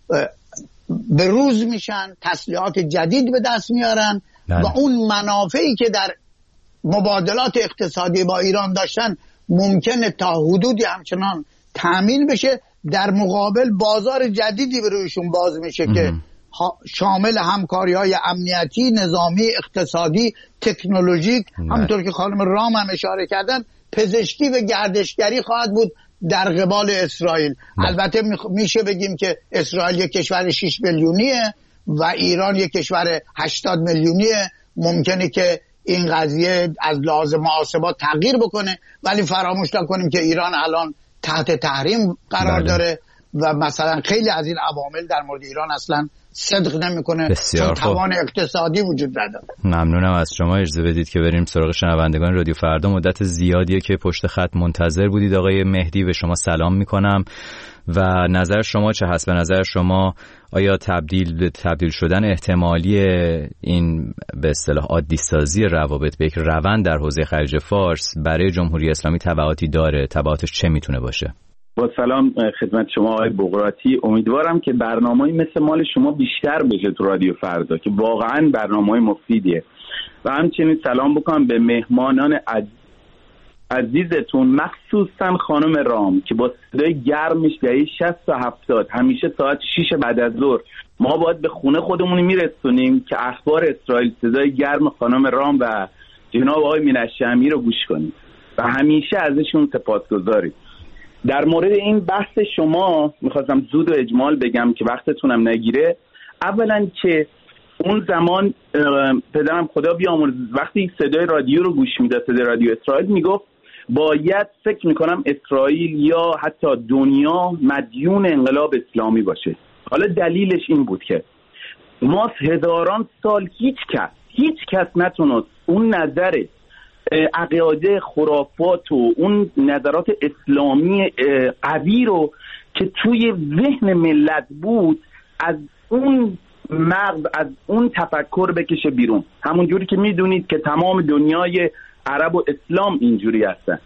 به روز میشن، تسلیحات جدید به دست میارن و اون منافعی که در مبادلات اقتصادی با ایران داشتن ممکنه تا حدودی همچنان تأمین بشه، در مقابل بازار جدیدی به رویشون باز میشه ام. که شامل همکاری های امنیتی، نظامی، اقتصادی، تکنولوژیک، همونطور که خانم رام هم اشاره کردن پزشکی و گردشگری خواهد بود در قبال اسرائیل. نه. البته میشه بگیم که اسرائیل یک کشور شش میلیونیه و ایران یک کشور هشتاد میلیونیه، ممکنه که این قضیه از لحاظ محاسبات تغییر بکنه، ولی فراموش نکنیم که ایران الان تحت تحریم قرار بله. داره و مثلا خیلی از این عوامل در مورد ایران اصلا صدق نمیکنه چون توان اقتصادی وجود نداره. ممنونم از شما. اجازه بدید که بریم سراغ شنوندگان رادیو فردا. مدت زیادیه که پشت خط منتظر بودید آقای مهدی، به شما سلام میکنم و نظر شما چه هست؟ به نظر شما آیا تبدیل تبدیل شدن احتمالی این به اصطلاح عادی سازی روابط به یک روند در حوزه خلیج فارس برای جمهوری اسلامی تبعاتی داره؟ تبعاتش چه میتونه باشه؟ با سلام خدمت شما آقای بقراطی. امیدوارم که برنامه‌ای مثل مال شما بیشتر بشه تو رادیو فردا که واقعا برنامه‌ای مفیدیه و همچنین سلام بکنم به مهمانان عزیزتون، مخصوصا خانم رام که با صدای گرمش دهه شصت و هفتاد همیشه ساعت شش بعد از ظهر ما باید به خونه خودمون میرسونیم که اخبار اسرائیل صدای گرم خانم رام و جناب آقای مینشمی رو گوش کنیم و همیشه ازشون سپاسگزاریم. در مورد این بحث شما میخواستم زود و اجمال بگم که وقتتونم نگیره. اولا که اون زمان پدرم خدا بیامرز وقتی صدای رادیو رو گوش میداد، صدای رادیو اسرائیل، میگفت باید فکر میکنم اسرائیل یا حتی دنیا مدیون انقلاب اسلامی باشه. حالا دلیلش این بود که ما هزاران سال هیچ کس هیچ کس نتونست اون نظر عقاید خرافات و اون نظرات اسلامی قوی رو که توی ذهن ملت بود از اون مغز، از اون تفکر بکشه بیرون. همون جوری که میدونید که تمام دنیای عرب و اسلام اینجوری هستن،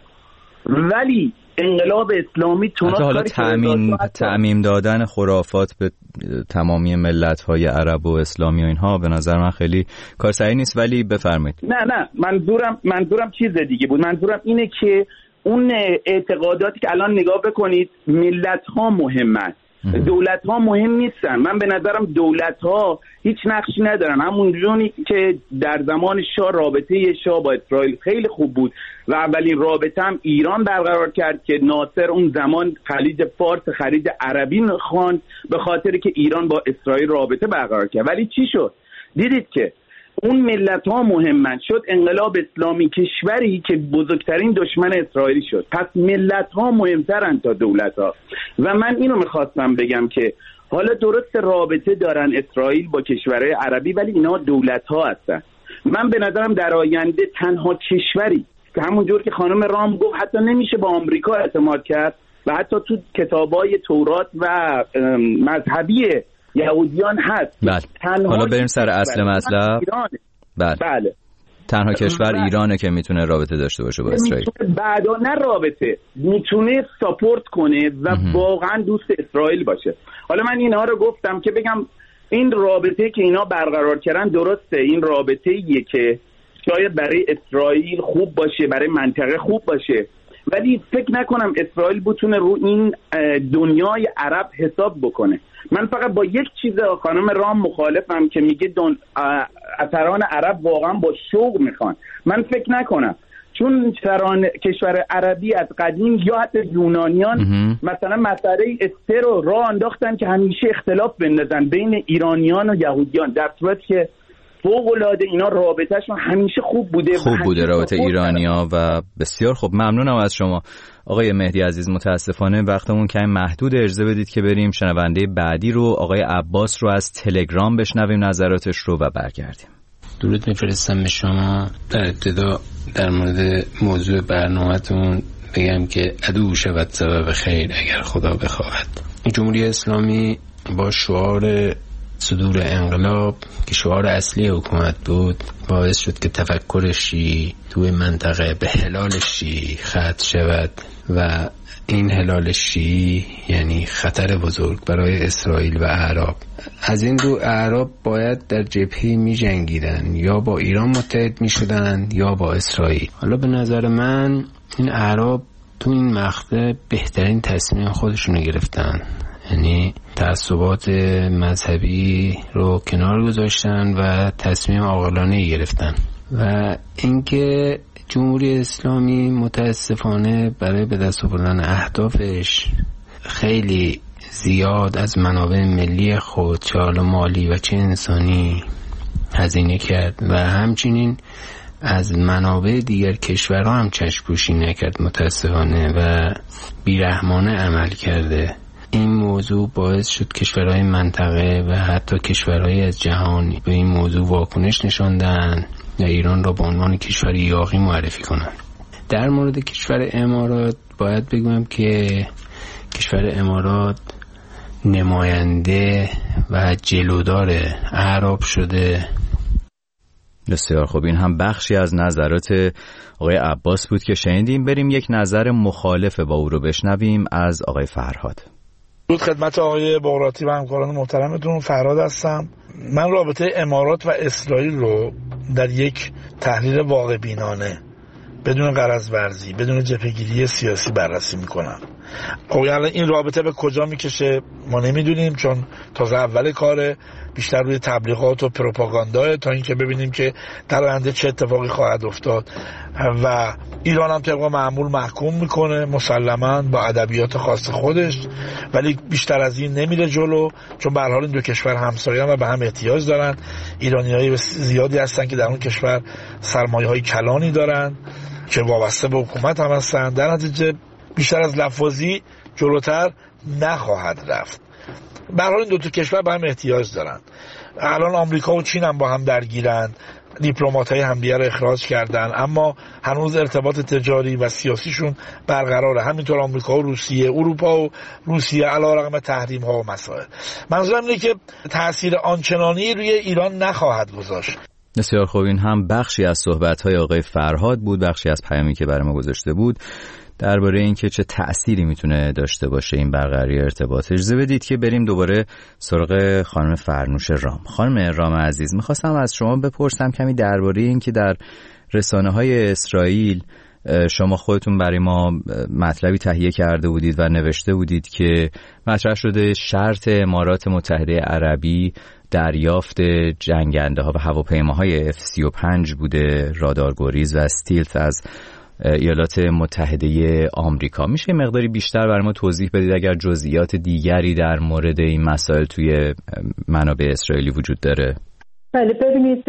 ولی انقلاب اسلامی تونست حالا تأمین تأمین دادن خرافات به تمامی ملت‌های عرب و اسلامی و اینها به نظر من خیلی کار صحیح نیست. ولی بفرمایید. نه نه منظورم منظورم چیز دیگه بود. منظورم اینه که اون اعتقاداتی که الان نگاه بکنید، ملت‌ها مهمن، دولت‌ها مهم نیستن. من به نظرم دولت‌ها هیچ نقشی ندارن. همونجوری که در زمان شاه رابطه شاه با اسرائیل خیلی خوب بود و اولین رابطه هم ایران برقرار کرد که ناصر اون زمان خلیج فارس خلیج عربی خواند به خاطر که ایران با اسرائیل رابطه برقرار کرد. ولی چی شد؟ دیدید که اون ملت ها مهمن. شد انقلاب اسلامی کشوری که بزرگترین دشمن اسرائیلی شد. پس ملت ها مهمترن تا دولت ها. و من اینو میخواستم بگم که حالا درست رابطه دارن اسرائیل با کشورهای عربی، ولی اینا دولت ها هستن. من به نظرم در آینده تنها کشوری که همونجور که خانم رام گفت حتی نمیشه با آمریکا اعتماد کرد و حتی تو کتابای تورات و مذهبی یهودیان هست. بله. حالا بریم سر اصل مطلب. بله. بله. تنها کشور ایرانه که میتونه رابطه داشته باشه با اسرائیل. بعدا نه رابطه، میتونه ساپورت کنه و واقعا دوست اسرائیل باشه. حالا من اینها رو گفتم که بگم این رابطه که اینا برقرار کردن درسته، این رابطه ایه که شاید برای اسرائیل خوب باشه، برای منطقه خوب باشه، ولی فکر نکنم اسرائیل بتونه رو این دنیای عرب حساب بکنه. من فقط با یک چیز خانم رام مخالفم که میگه دون اثران عرب واقعا با شوق میخوان. من فکر نکنم، چون سران کشور عربی از قدیم یا حتی یونانیان مثلا مسئله استر رو راه انداختن که همیشه اختلاف بندازن بین ایرانیان و یهودیان، در صورتی که فوق‌العاده اینا رابطه‌شون همیشه خوب بوده. خوب بوده رابطه ایرانیا و بسیار خوب. ممنونم از شما آقای مهدی عزیز. متاسفانه وقتمون کم محدود، اجازه بدید که بریم شنونده بعدی رو، آقای عباس رو از تلگرام بشنویم نظراتش رو و برگردیم. درود میفرستم به شما. در ابتدا در مورد موضوع برنامه‌تون بگم که عدو شود سبب خیر اگر خدا بخواهد. جمهوری اسلامی با شعار صدور انقلاب که شعار اصلی حکومت بود باعث شد که تفکر شیعی توی منطقه به هلال شیعی ختم شود و این هلال شیعی یعنی خطر بزرگ برای اسرائیل و اعراب. از این دو اعراب باید در جبهه می جنگیدن، یا با ایران متحد می شدن یا با اسرائیل. حالا به نظر من این اعراب تو این مقطع بهترین تصمیم خودشونو گرفتن، یعنی تعصبات مذهبی رو کنار گذاشتن و تصمیم عاقلانه گرفتن. و اینکه جمهوری اسلامی متاسفانه برای به دست آوردن اهدافش خیلی زیاد از منابع ملی خود، چه حالا مالی و چه انسانی، هزینه کرد و همچنین از منابع دیگر کشورها هم چشم‌پوشی نکرد متاسفانه و بیرحمانه عمل کرده. این موضوع باعث شد کشورهای منطقه و حتی کشورهای از جهان به این موضوع واکنش نشاندن و ایران را به عنوان کشور یاغی معرفی کنند. در مورد کشور امارات باید بگم که کشور امارات نماینده و جلودار اعراب شده. بسیار خوب، این هم بخشی از نظرات آقای عباس بود که شنیدیم. بریم یک نظر مخالف با او رو بشنویم از آقای فرهاد. درود خدمت آقای بغراتی و همکاران محترمتون. فرهاد هستم. من رابطه امارات و اسرائیل رو در یک تحلیل واقع بینانه بدون غرض ورزی، بدون جبهه‌گیری سیاسی بررسی میکنم. آیا الان این رابطه به کجا میکشه ما نمیدونیم، چون تازه اول کاره، بیشتر روی تبلیغات و پروپاگاندا تا اینکه ببینیم که در آینده چه اتفاقی خواهد افتاد. و ایران هم طبق معمول محکوم میکنه مسلماً با ادبیات خاص خودش، ولی بیشتر از این نمیره جلو، چون به هر حال این دو کشور همسایه‌ان و به هم احتیاج دارن. ایرانیای زیادی هستن که در اون کشور سرمایه‌های کلانی دارن که وابسته به حکومت هم هستن. در نتیجه بیشتر از لفاظی جلوتر نخواهد رفت. به هر حال این دو تا کشور به هم احتیاج دارن الان آمریکا و چین هم با هم درگیرن، دیپلمات‌های همدیگه رو اخراج کردن، اما هنوز ارتباط تجاری و سیاسیشون برقراره. همینطور آمریکا و روسیه، اروپا و روسیه علیرغم تحریم‌ها و مسائل. منظورم اینه که تأثیر آنچنانی روی ایران نخواهد گذاشت. بسیار خوب، این هم بخشی از صحبت‌های آقای فرهاد بود، بخشی از پیامی که برای ما گذاشته بود درباره اینکه چه تأثیری میتونه داشته باشه این برقراری ارتباط. اجازه بدید که بریم دوباره سراغ خانم فرنوش رام. خانم رام عزیز، میخواستم از شما بپرسم کمی درباره این که در رسانه‌های اسرائیل شما خودتون برای ما مطلبی تهیه کرده بودید و نوشته بودید که مطرح شده شرط امارات متحده عربی دریافت جنگنده ها و هواپیماهای اف سی و پنج بوده، رادارگریز و استیلت از ایالات متحده آمریکا. میشه مقداری بیشتر برای ما توضیح بدید اگر جزئیات دیگری در مورد این مسائل توی منابع اسرائیلی وجود داره؟ بله، ببینید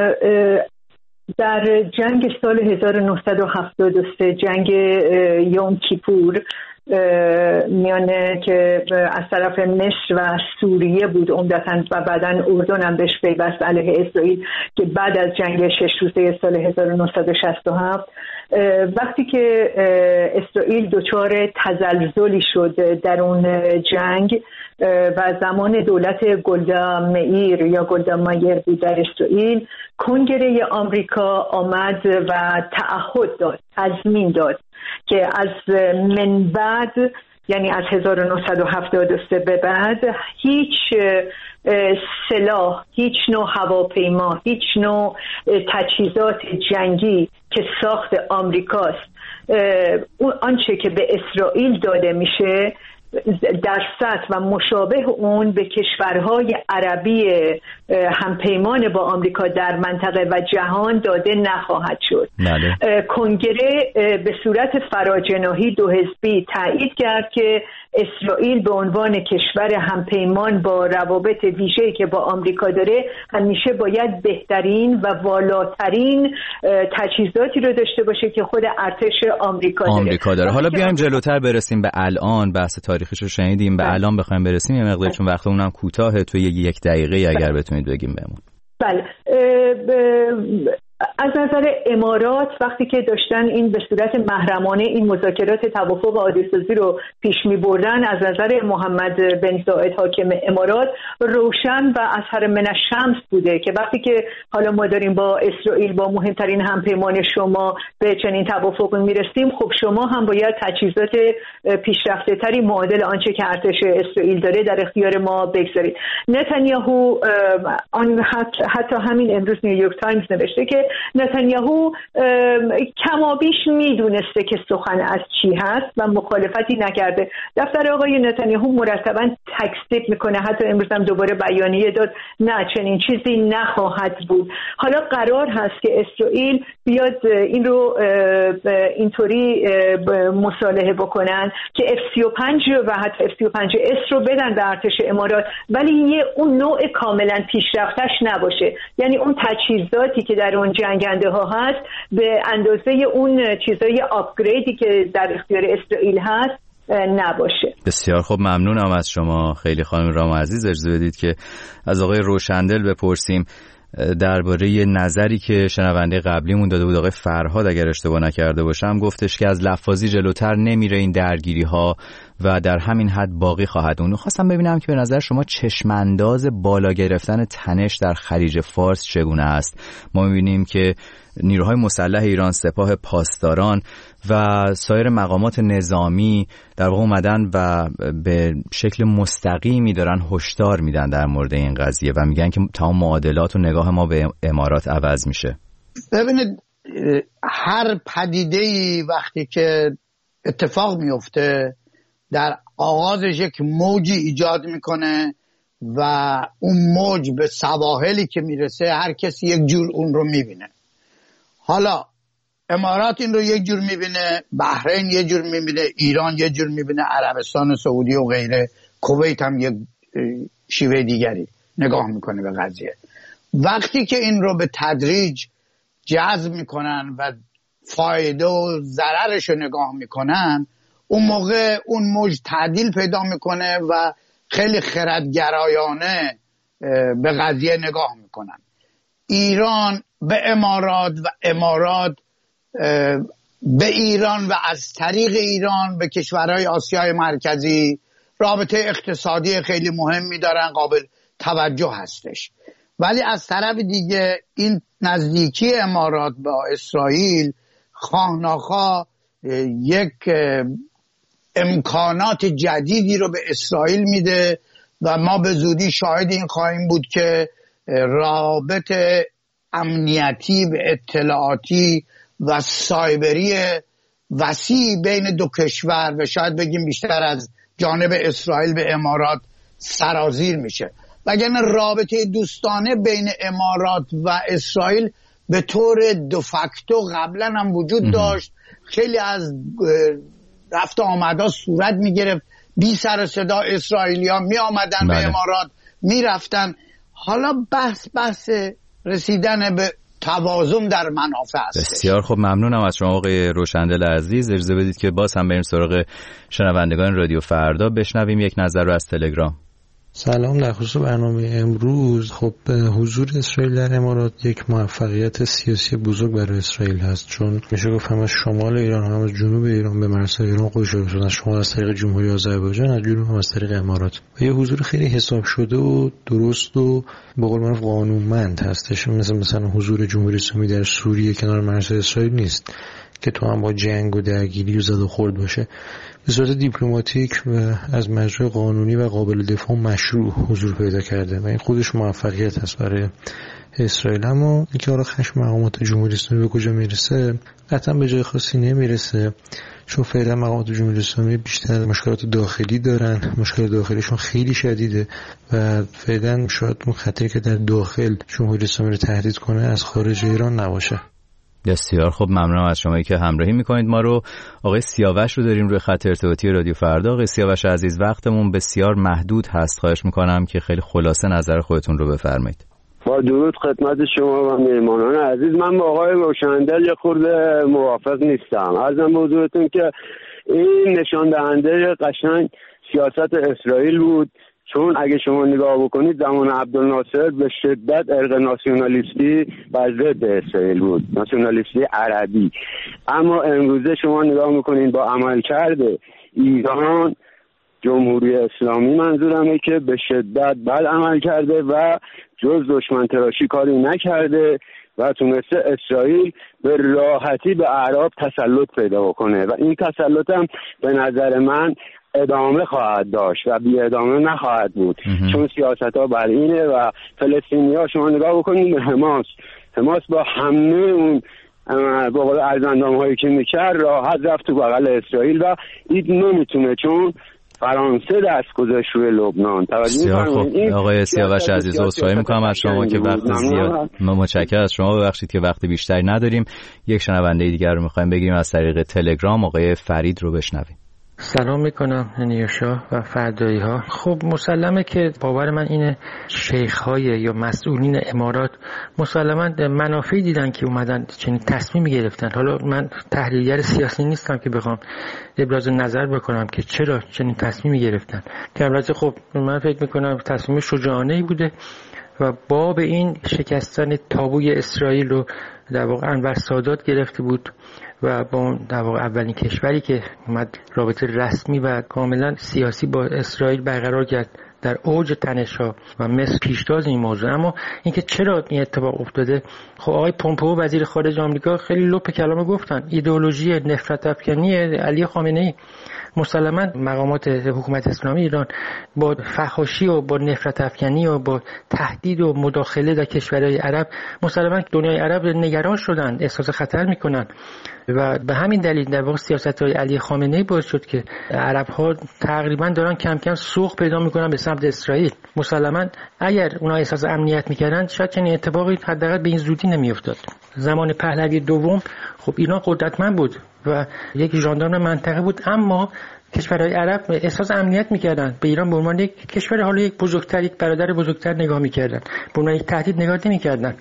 در جنگ سال هزار و نهصد و هفتاد و سه، جنگ یوم کیپور میانه که از طرف مصر و سوریه بود عمدتاً و بعداً اردن هم بهش پیوست علیه اسرائیل، که بعد از جنگ شش روزه سال هزار و نهصد و شصت و هفت وقتی که اسرائیل دچار تزلزلی شد در اون جنگ و زمان دولت گلدا مئیر یا گلدا مایر بود در اسرائیل، کنگره آمریکا آمد و تعهد داد، تضمین داد که از من بعد، یعنی از هزار و نهصد و هفتاد و سه به بعد، هیچ سلاح، هیچ نوع هواپیما، هیچ نوع تجهیزات جنگی که ساخت آمریکاست، آنچه که به اسرائیل داده میشه در سطح و مشابه اون به کشورهای عربی همپیمان با آمریکا در منطقه و جهان داده نخواهد شد. بله. کنگره به صورت فراجناحی دو حزبی تایید کرد که اسرائیل به عنوان کشور همپیمان با روابط ویژه‌ای که با آمریکا داره همیشه باید بهترین و والاترین تجهیزاتی رو داشته باشه که خود ارتش آمریکا داره. آمریکا داره. حالا بیایم جلوتر برسیم به الان، بحث تاریخیش رو شنیدیم، به الان بخوایم برسیم یه مقدار چون وقتمون هم کوتاهه، تو یک دقیقه اگر بتونید بگیم بهمون. بله. از نظر امارات وقتی که داشتن این به صورت محرمانه این مذاکرات توافق عادی‌سازی رو پیش می بردن، از نظر محمد بن زاید حاکم امارات روشن و اظهر من الشمس بوده که وقتی که حالا ما داریم با اسرائیل با مهمترین همپیمان شما به چنین توافق میرسیم، خب شما هم باید تجهیزات پیشرفته تری معادل آنچه که ارتش اسرائیل داره در اختیار ما بگذارید. نتانیاهو آن حتی همین امروز نیویورک تایمز نوشته که نتانیاهو کمابیش میدونسته که سخن از چی هست و مخالفتی نکرده. دفتر آقای نتانیاهو مرتباً تکذیب میکنه، حتی امروز هم دوباره بیانیه داد نه چنین چیزی نخواهد بود. حالا قرار هست که اسرائیل بیاد این رو اینطوری مصالحه بکنن که اف سی و پنج و حتی اف سی و پنج اس رو بدن به ارتش امارات، ولی یه اون نوع کاملا پیشرفتش نباشه، یعنی اون تجهیزاتی که در اون جنگنده ها هست به اندازه اون چیزای آپگریدی که در اختیار اسرائیل هست نباشه. بسیار خوب، ممنونم از شما خیلی خانم رام عزیز. اجازه بدید که از آقای روشندل بپرسیم درباره نظری که شنونده قبلیمون داده بود، آقای فرهاد اگر اشتباه نکرده باشم گفتش که از لفاظی جلوتر نمیره این درگیری ها و در همین حد باقی خواهد ماند. خواستم ببینم که به نظر شما چشمانداز بالا گرفتن تنش در خلیج فارس چگونه است؟ ما می‌بینیم که نیروهای مسلح ایران، سپاه پاسداران و سایر مقامات نظامی در واقع اومدن و به شکل مستقیمی دارن هشدار میدن در مورد این قضیه و میگن که تمام معادلات و نگاه ما به امارات عوض میشه. ببینید، هر پدیده‌ای وقتی که اتفاق میفته در آغازش یک موجی ایجاد میکنه و اون موج به سواحلی که میرسه هر کسی یک جور اون رو میبینه. حالا امارات این رو یک جور میبینه، بحرین یک جور میبینه، ایران یک جور میبینه، عربستان سعودی و غیره، کویت هم یک شیوه دیگری نگاه میکنه به قضیه. وقتی که این رو به تدریج جذب میکنن و فایده و ضررش رو نگاه میکنن، اون موقع اون موج تعدیل پیدا میکنه و خیلی خردگرایانه به قضیه نگاه میکنن. ایران به امارات و امارات به ایران و از طریق ایران به کشورهای آسیای مرکزی رابطه اقتصادی خیلی مهمی دارن، قابل توجه هستش. ولی از طرف دیگه این نزدیکی امارات با اسرائیل خواه ناخواه یک امکانات جدیدی رو به اسرائیل میده و ما به زودی شاهد این خواهیم بود که رابط امنیتی و اطلاعاتی و سایبری وسیع بین دو کشور و شاید بگیم بیشتر از جانب اسرائیل به امارات سرازیر میشه. وگرنه رابطه دوستانه بین امارات و اسرائیل به طور دو فاکتو قبلا هم وجود داشت. خیلی از رفت آمدا صورت میگرفت، بی سر صدا اسرائیلی ها می آمدن به امارات می رفتن. حالا بحث بحث رسیدن به توازن در منافع است. بسیار خوب، ممنونم از شما آقای روشندل عزیز. اجازه بدید که باز هم بریم سراغ شنوندگان رادیو فردا، بشنویم یک نظر رو از تلگرام. سلام، در خصوص برنامه امروز، خب حضور اسرائیل در امارات یک موفقیت سیاسی بزرگ برای اسرائیل هست، چون میشه گفت هم از شمال ایران هم از جنوب ایران به مرزهای ایران خودش رسوندن، از شمال از طریق جمهوری آذربایجان، از جنوب هم از طریق امارات. و یه حضور خیلی حساب شده و درست و به قول معروف قانونمند هستش. مثلا مثلا حضور جمهوری اسلامی در سوریه کنار مرزهای اسرائیل نیست که تو هم با جنگ و درگیری و زد و خورد باشه. به صورت دیپلماتیک و از مجرای قانونی و قابل دفاع مشروع حضور پیدا کرده و این خودش موفقیت هست برای اسرائیل. اما اینکه حالا خشم مقامات جمهوری اسلامی به کجا میرسه، قطعا به جای خاصی نمیرسه، چون فعلا مقامات جمهوری اسلامی بیشتر مشکلات داخلی دارن، مشکل داخلیشون خیلی شدیده و فعلا شاید اون خطری که در داخل جمهوری اسلامی رو تهدید کنه از خارج ایران نباشه. بسیار خب، ممنونم از شمایی که همراهی میکنید ما رو. آقای سیاوش رو داریم روی خط ارتباطی رادیو فردا. آقای سیاوش عزیز، وقتمون بسیار محدود هست، خواهش میکنم که خیلی خلاصه نظر خودتون رو بفرمایید. با درود خدمت شما و مهمانان عزیز. من با آقای روشندل یه خورده موافق نیستم. عرضم به حضورتون که این نشان دهنده قشنگ سیاست اسرائیل بود، چون اگه شما نگاه بکنید زمان عبدالناصر به شدت ارق ناسیونالیستی بر ضد اسرائیل بود، ناسیونالیستی عربی. اما امروزه شما نگاه میکنید با عمل کرده ایران، جمهوری اسلامی منظورمه، که به شدت بد عمل کرده و جز دشمن تراشی کاری نکرده و تونسته اسرائیل به راحتی به اعراب تسلط پیدا بکنه و این تسلط هم به نظر من ادامه خواهد داشت و بی ادامه نخواهد بود، چون سیاست ها بر اینه و فلسطینی ها شما نگاه بکنید به حماس حماس با همه اون به قول ارزندام هایی که میکرد راحت رفت تو بغل اسرائیل و این نمیتونه، چون فرانسه دست گذاشت روی لبنان. بسیار خوب آقای سیاوش عزیز، عذرخواهی میکنم از شما که وقت زیاد، ما متشکرم از شما، ببخشید که وقت بیشتری نداریم. یک شنونده دیگر رو میخوایم بگیریم از طریق تلگرام. آقای فرید رو بشنویم. سلام میکنم نیوشا و فردایی ها. خب مسلمه که باور من اینه شیخ های یا مسئولین امارات مسلما منافعی دیدن که اومدن چنین تصمیمی گرفتن. حالا من تحلیلگر سیاسی نیستم که بخوام ابراز نظر بکنم که چرا چنین تصمیمی گرفتن، که البته خب من فکر میکنم تصمیم شجاعانه‌ای بوده و باب این شکستن تابوی اسرائیل رو در واقع انور سادات گرفته بود و با در واقع اولین کشوری که اومد رابطه رسمی و کاملا سیاسی با اسرائیل برقرار کرد در اوج تنش‌ها و مصر پیشتاز این موضوع. اما اینکه چرا این اتفاق افتاده، خب آقای پومپئو وزیر خارجه آمریکا خیلی لپ کلام گفتن، ایدئولوژی نفرت افکنی علی خامنه‌ای. مسلما مقامات حکومت اسلامی ایران با فحاشی و با نفرت افکنی و با تهدید و مداخله در کشورهای عرب، مسلما دنیای عرب نگران شدن، احساس خطر میکنن و به همین دلیل در واقع سیاست‌های علی خامنه‌ای باعث شد که عرب‌ها تقریبا دارن کم کم سوق پیدا میکنن به سمت اسرائیل. مسلما اگر اونها احساس امنیت میکردن شاید چنین اتفاقی حداقل به این زودی نمیافتاد. زمان پهلوی دوم خب ایران قدرتمند بود و یک ژاندارم منطقه بود، اما کشورهای عرب احساس امنیت میکردن، به ایران به عنوان یک کشور حالا یک بزرگتر، یک برادر بزرگتر نگاه میکردن، به عنوان یک تهدید نگاه نمیکردن.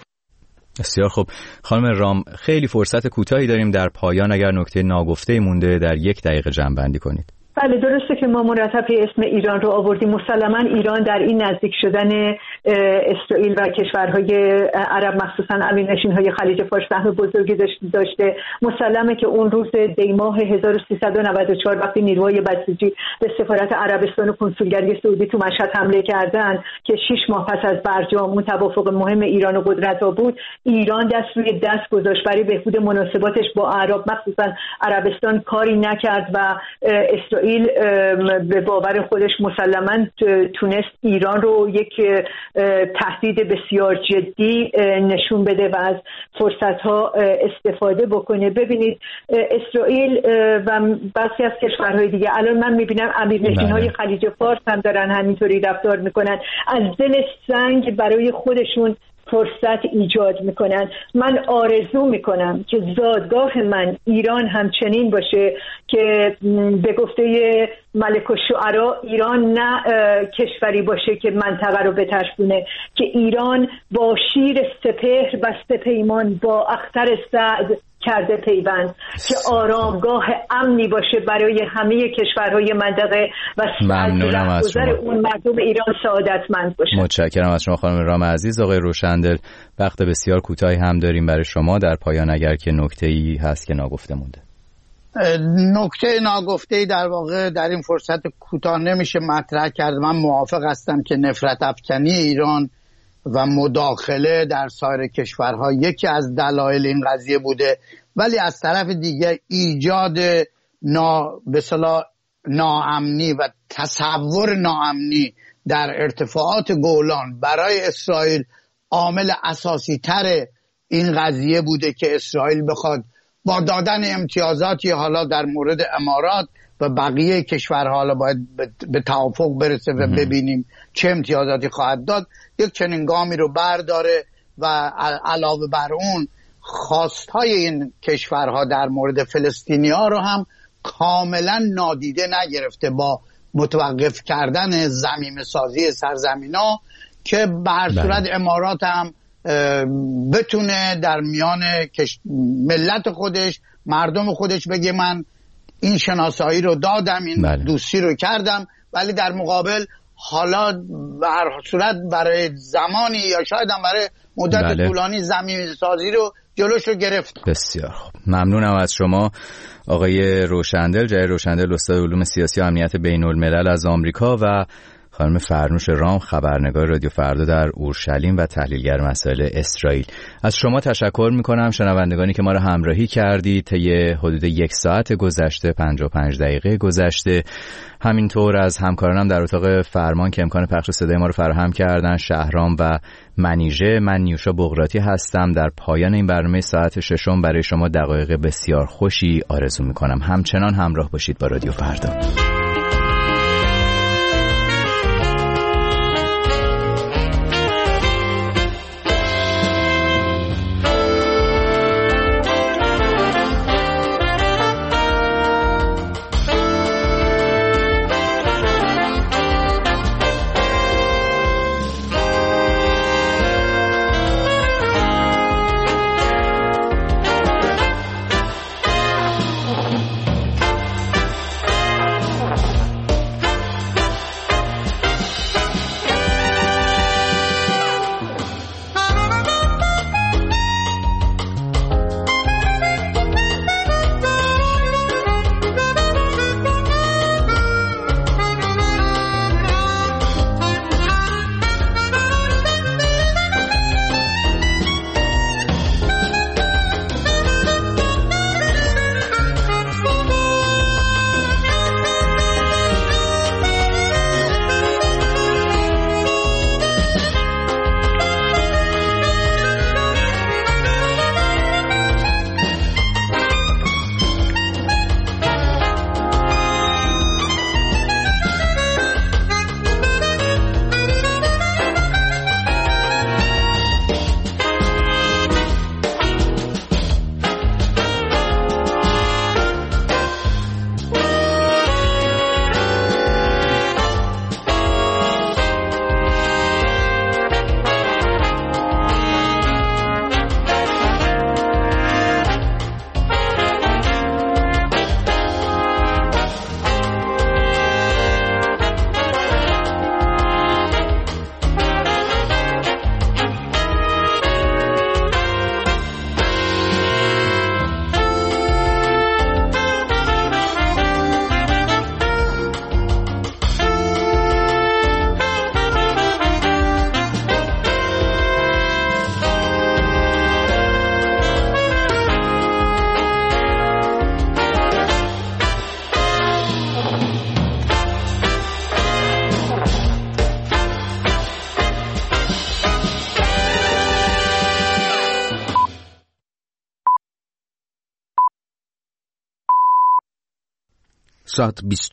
بسیار خوب خانم رام، خیلی فرصت کوتاهی داریم در پایان، اگر نکته ناگفته مونده در یک دقیقه جمع‌بندی کنید. بله درسته که ما مرتب اسم ایران رو آوردیم. مسلما ایران در این نزدیک شدن اسرائیل و کشورهای عرب مخصوصا امیرنشین‌های خلیج فارس سهم بزرگی داشته. مسلمه که اون روز دی ماه هزار و سیصد و نود و چهار وقتی نیروهای بسیجی به سفارت عربستان و کنسولگری سعودی تو مشهد حمله کردن که شش ماه پس از برجام اون توافق مهم ایران و قدرت‌ها بود، ایران دست روی دست گذاشت برای بهبود مناسباتش با عرب مخصوصا عربستان کاری نکرد و اسرائیل به باور خودش مسلماً تونست ایران رو یک تهدید بسیار جدی نشون بده و از فرصت‌ها استفاده بکنه. ببینید اسرائیل و بسیاری از کشورهای دیگه الان من می‌بینم امیرنشین‌های خلیج فارس هم دارن همینطوری رفتار میکنن، از دل سنگ برای خودشون فرصت ایجاد میکنن. من آرزو میکنم که زادگاه من ایران همچنین باشه که به گفته ملک الشعرا ایران نه کشوری باشه که منطقه رو بترسونه، که ایران با شیر سپهر بسته پیمان با اختر سعد کرده پیوند، که آرامگاه امنی باشه برای همه کشورهای منطقه و ممنونم از شما. اون مردم ایران سعادتمند باشه. متشکرم از شما خانم رام عزیز. آقای روشندل، وقت بسیار کوتاهی هم داریم برای شما. در پایان اگر که نکته‌ای هست که ناگفته مونده. نکته ناگفته‌ای در واقع در این فرصت کوتاه نمیشه مطرح کرد. من موافق هستم که نفرت افکنی ایران و مداخله در سایر کشورها یکی از دلایل این قضیه بوده، ولی از طرف دیگه ایجاد نا به اصطلاح ناامنی و تصور ناامنی در ارتفاعات گولان برای اسرائیل عامل اساسی تر این قضیه بوده که اسرائیل بخواد با دادن امتیازاتی حالا در مورد امارات و بقیه کشورها حالا باید به توافق برسه و ببینیم چه امتیازاتی خواهد داد، یک چنین گامی رو برداره و علاوه بر اون خواستهای این کشورها در مورد فلسطینی ها رو هم کاملا نادیده نگرفته با متوقف کردن ضمیمه سازی سرزمین ها، که به هر صورت امارات هم بتونه در میان ملت خودش مردم خودش بگه من این شناسایی رو دادم، این بله. دوستی رو کردم، ولی در مقابل حالا به هر صورت برای زمانی یا شاید هم برای مدت بله. طولانی زمین سازی رو جلوش رو گرفت. بسیار خوب، ممنونم از شما آقای روشندل، جای روشندل، استاد علوم سیاسی و امنیت بین الملل از آمریکا، و خانم فرنوش رام، خبرنگار رادیو فردا در اورشلیم و تحلیلگر مسائل اسرائیل. از شما تشکر میکنم شنوندگانی که ما را همراهی کردید طی حدود یک ساعت گذشته، پنجاه و پنج دقیقه گذشته. همینطور از همکارانم در اتاق فرمان که امکان پخش صدای ما رو فراهم کردن، شهرام و منیژه. من نیوشا بغراتی هستم. در پایان این برنامه ساعت ششم برای شما دقایق بسیار خوشی آرزو میکنم. همچنان همراه باشید با رادیو فردا. ششصد و بیست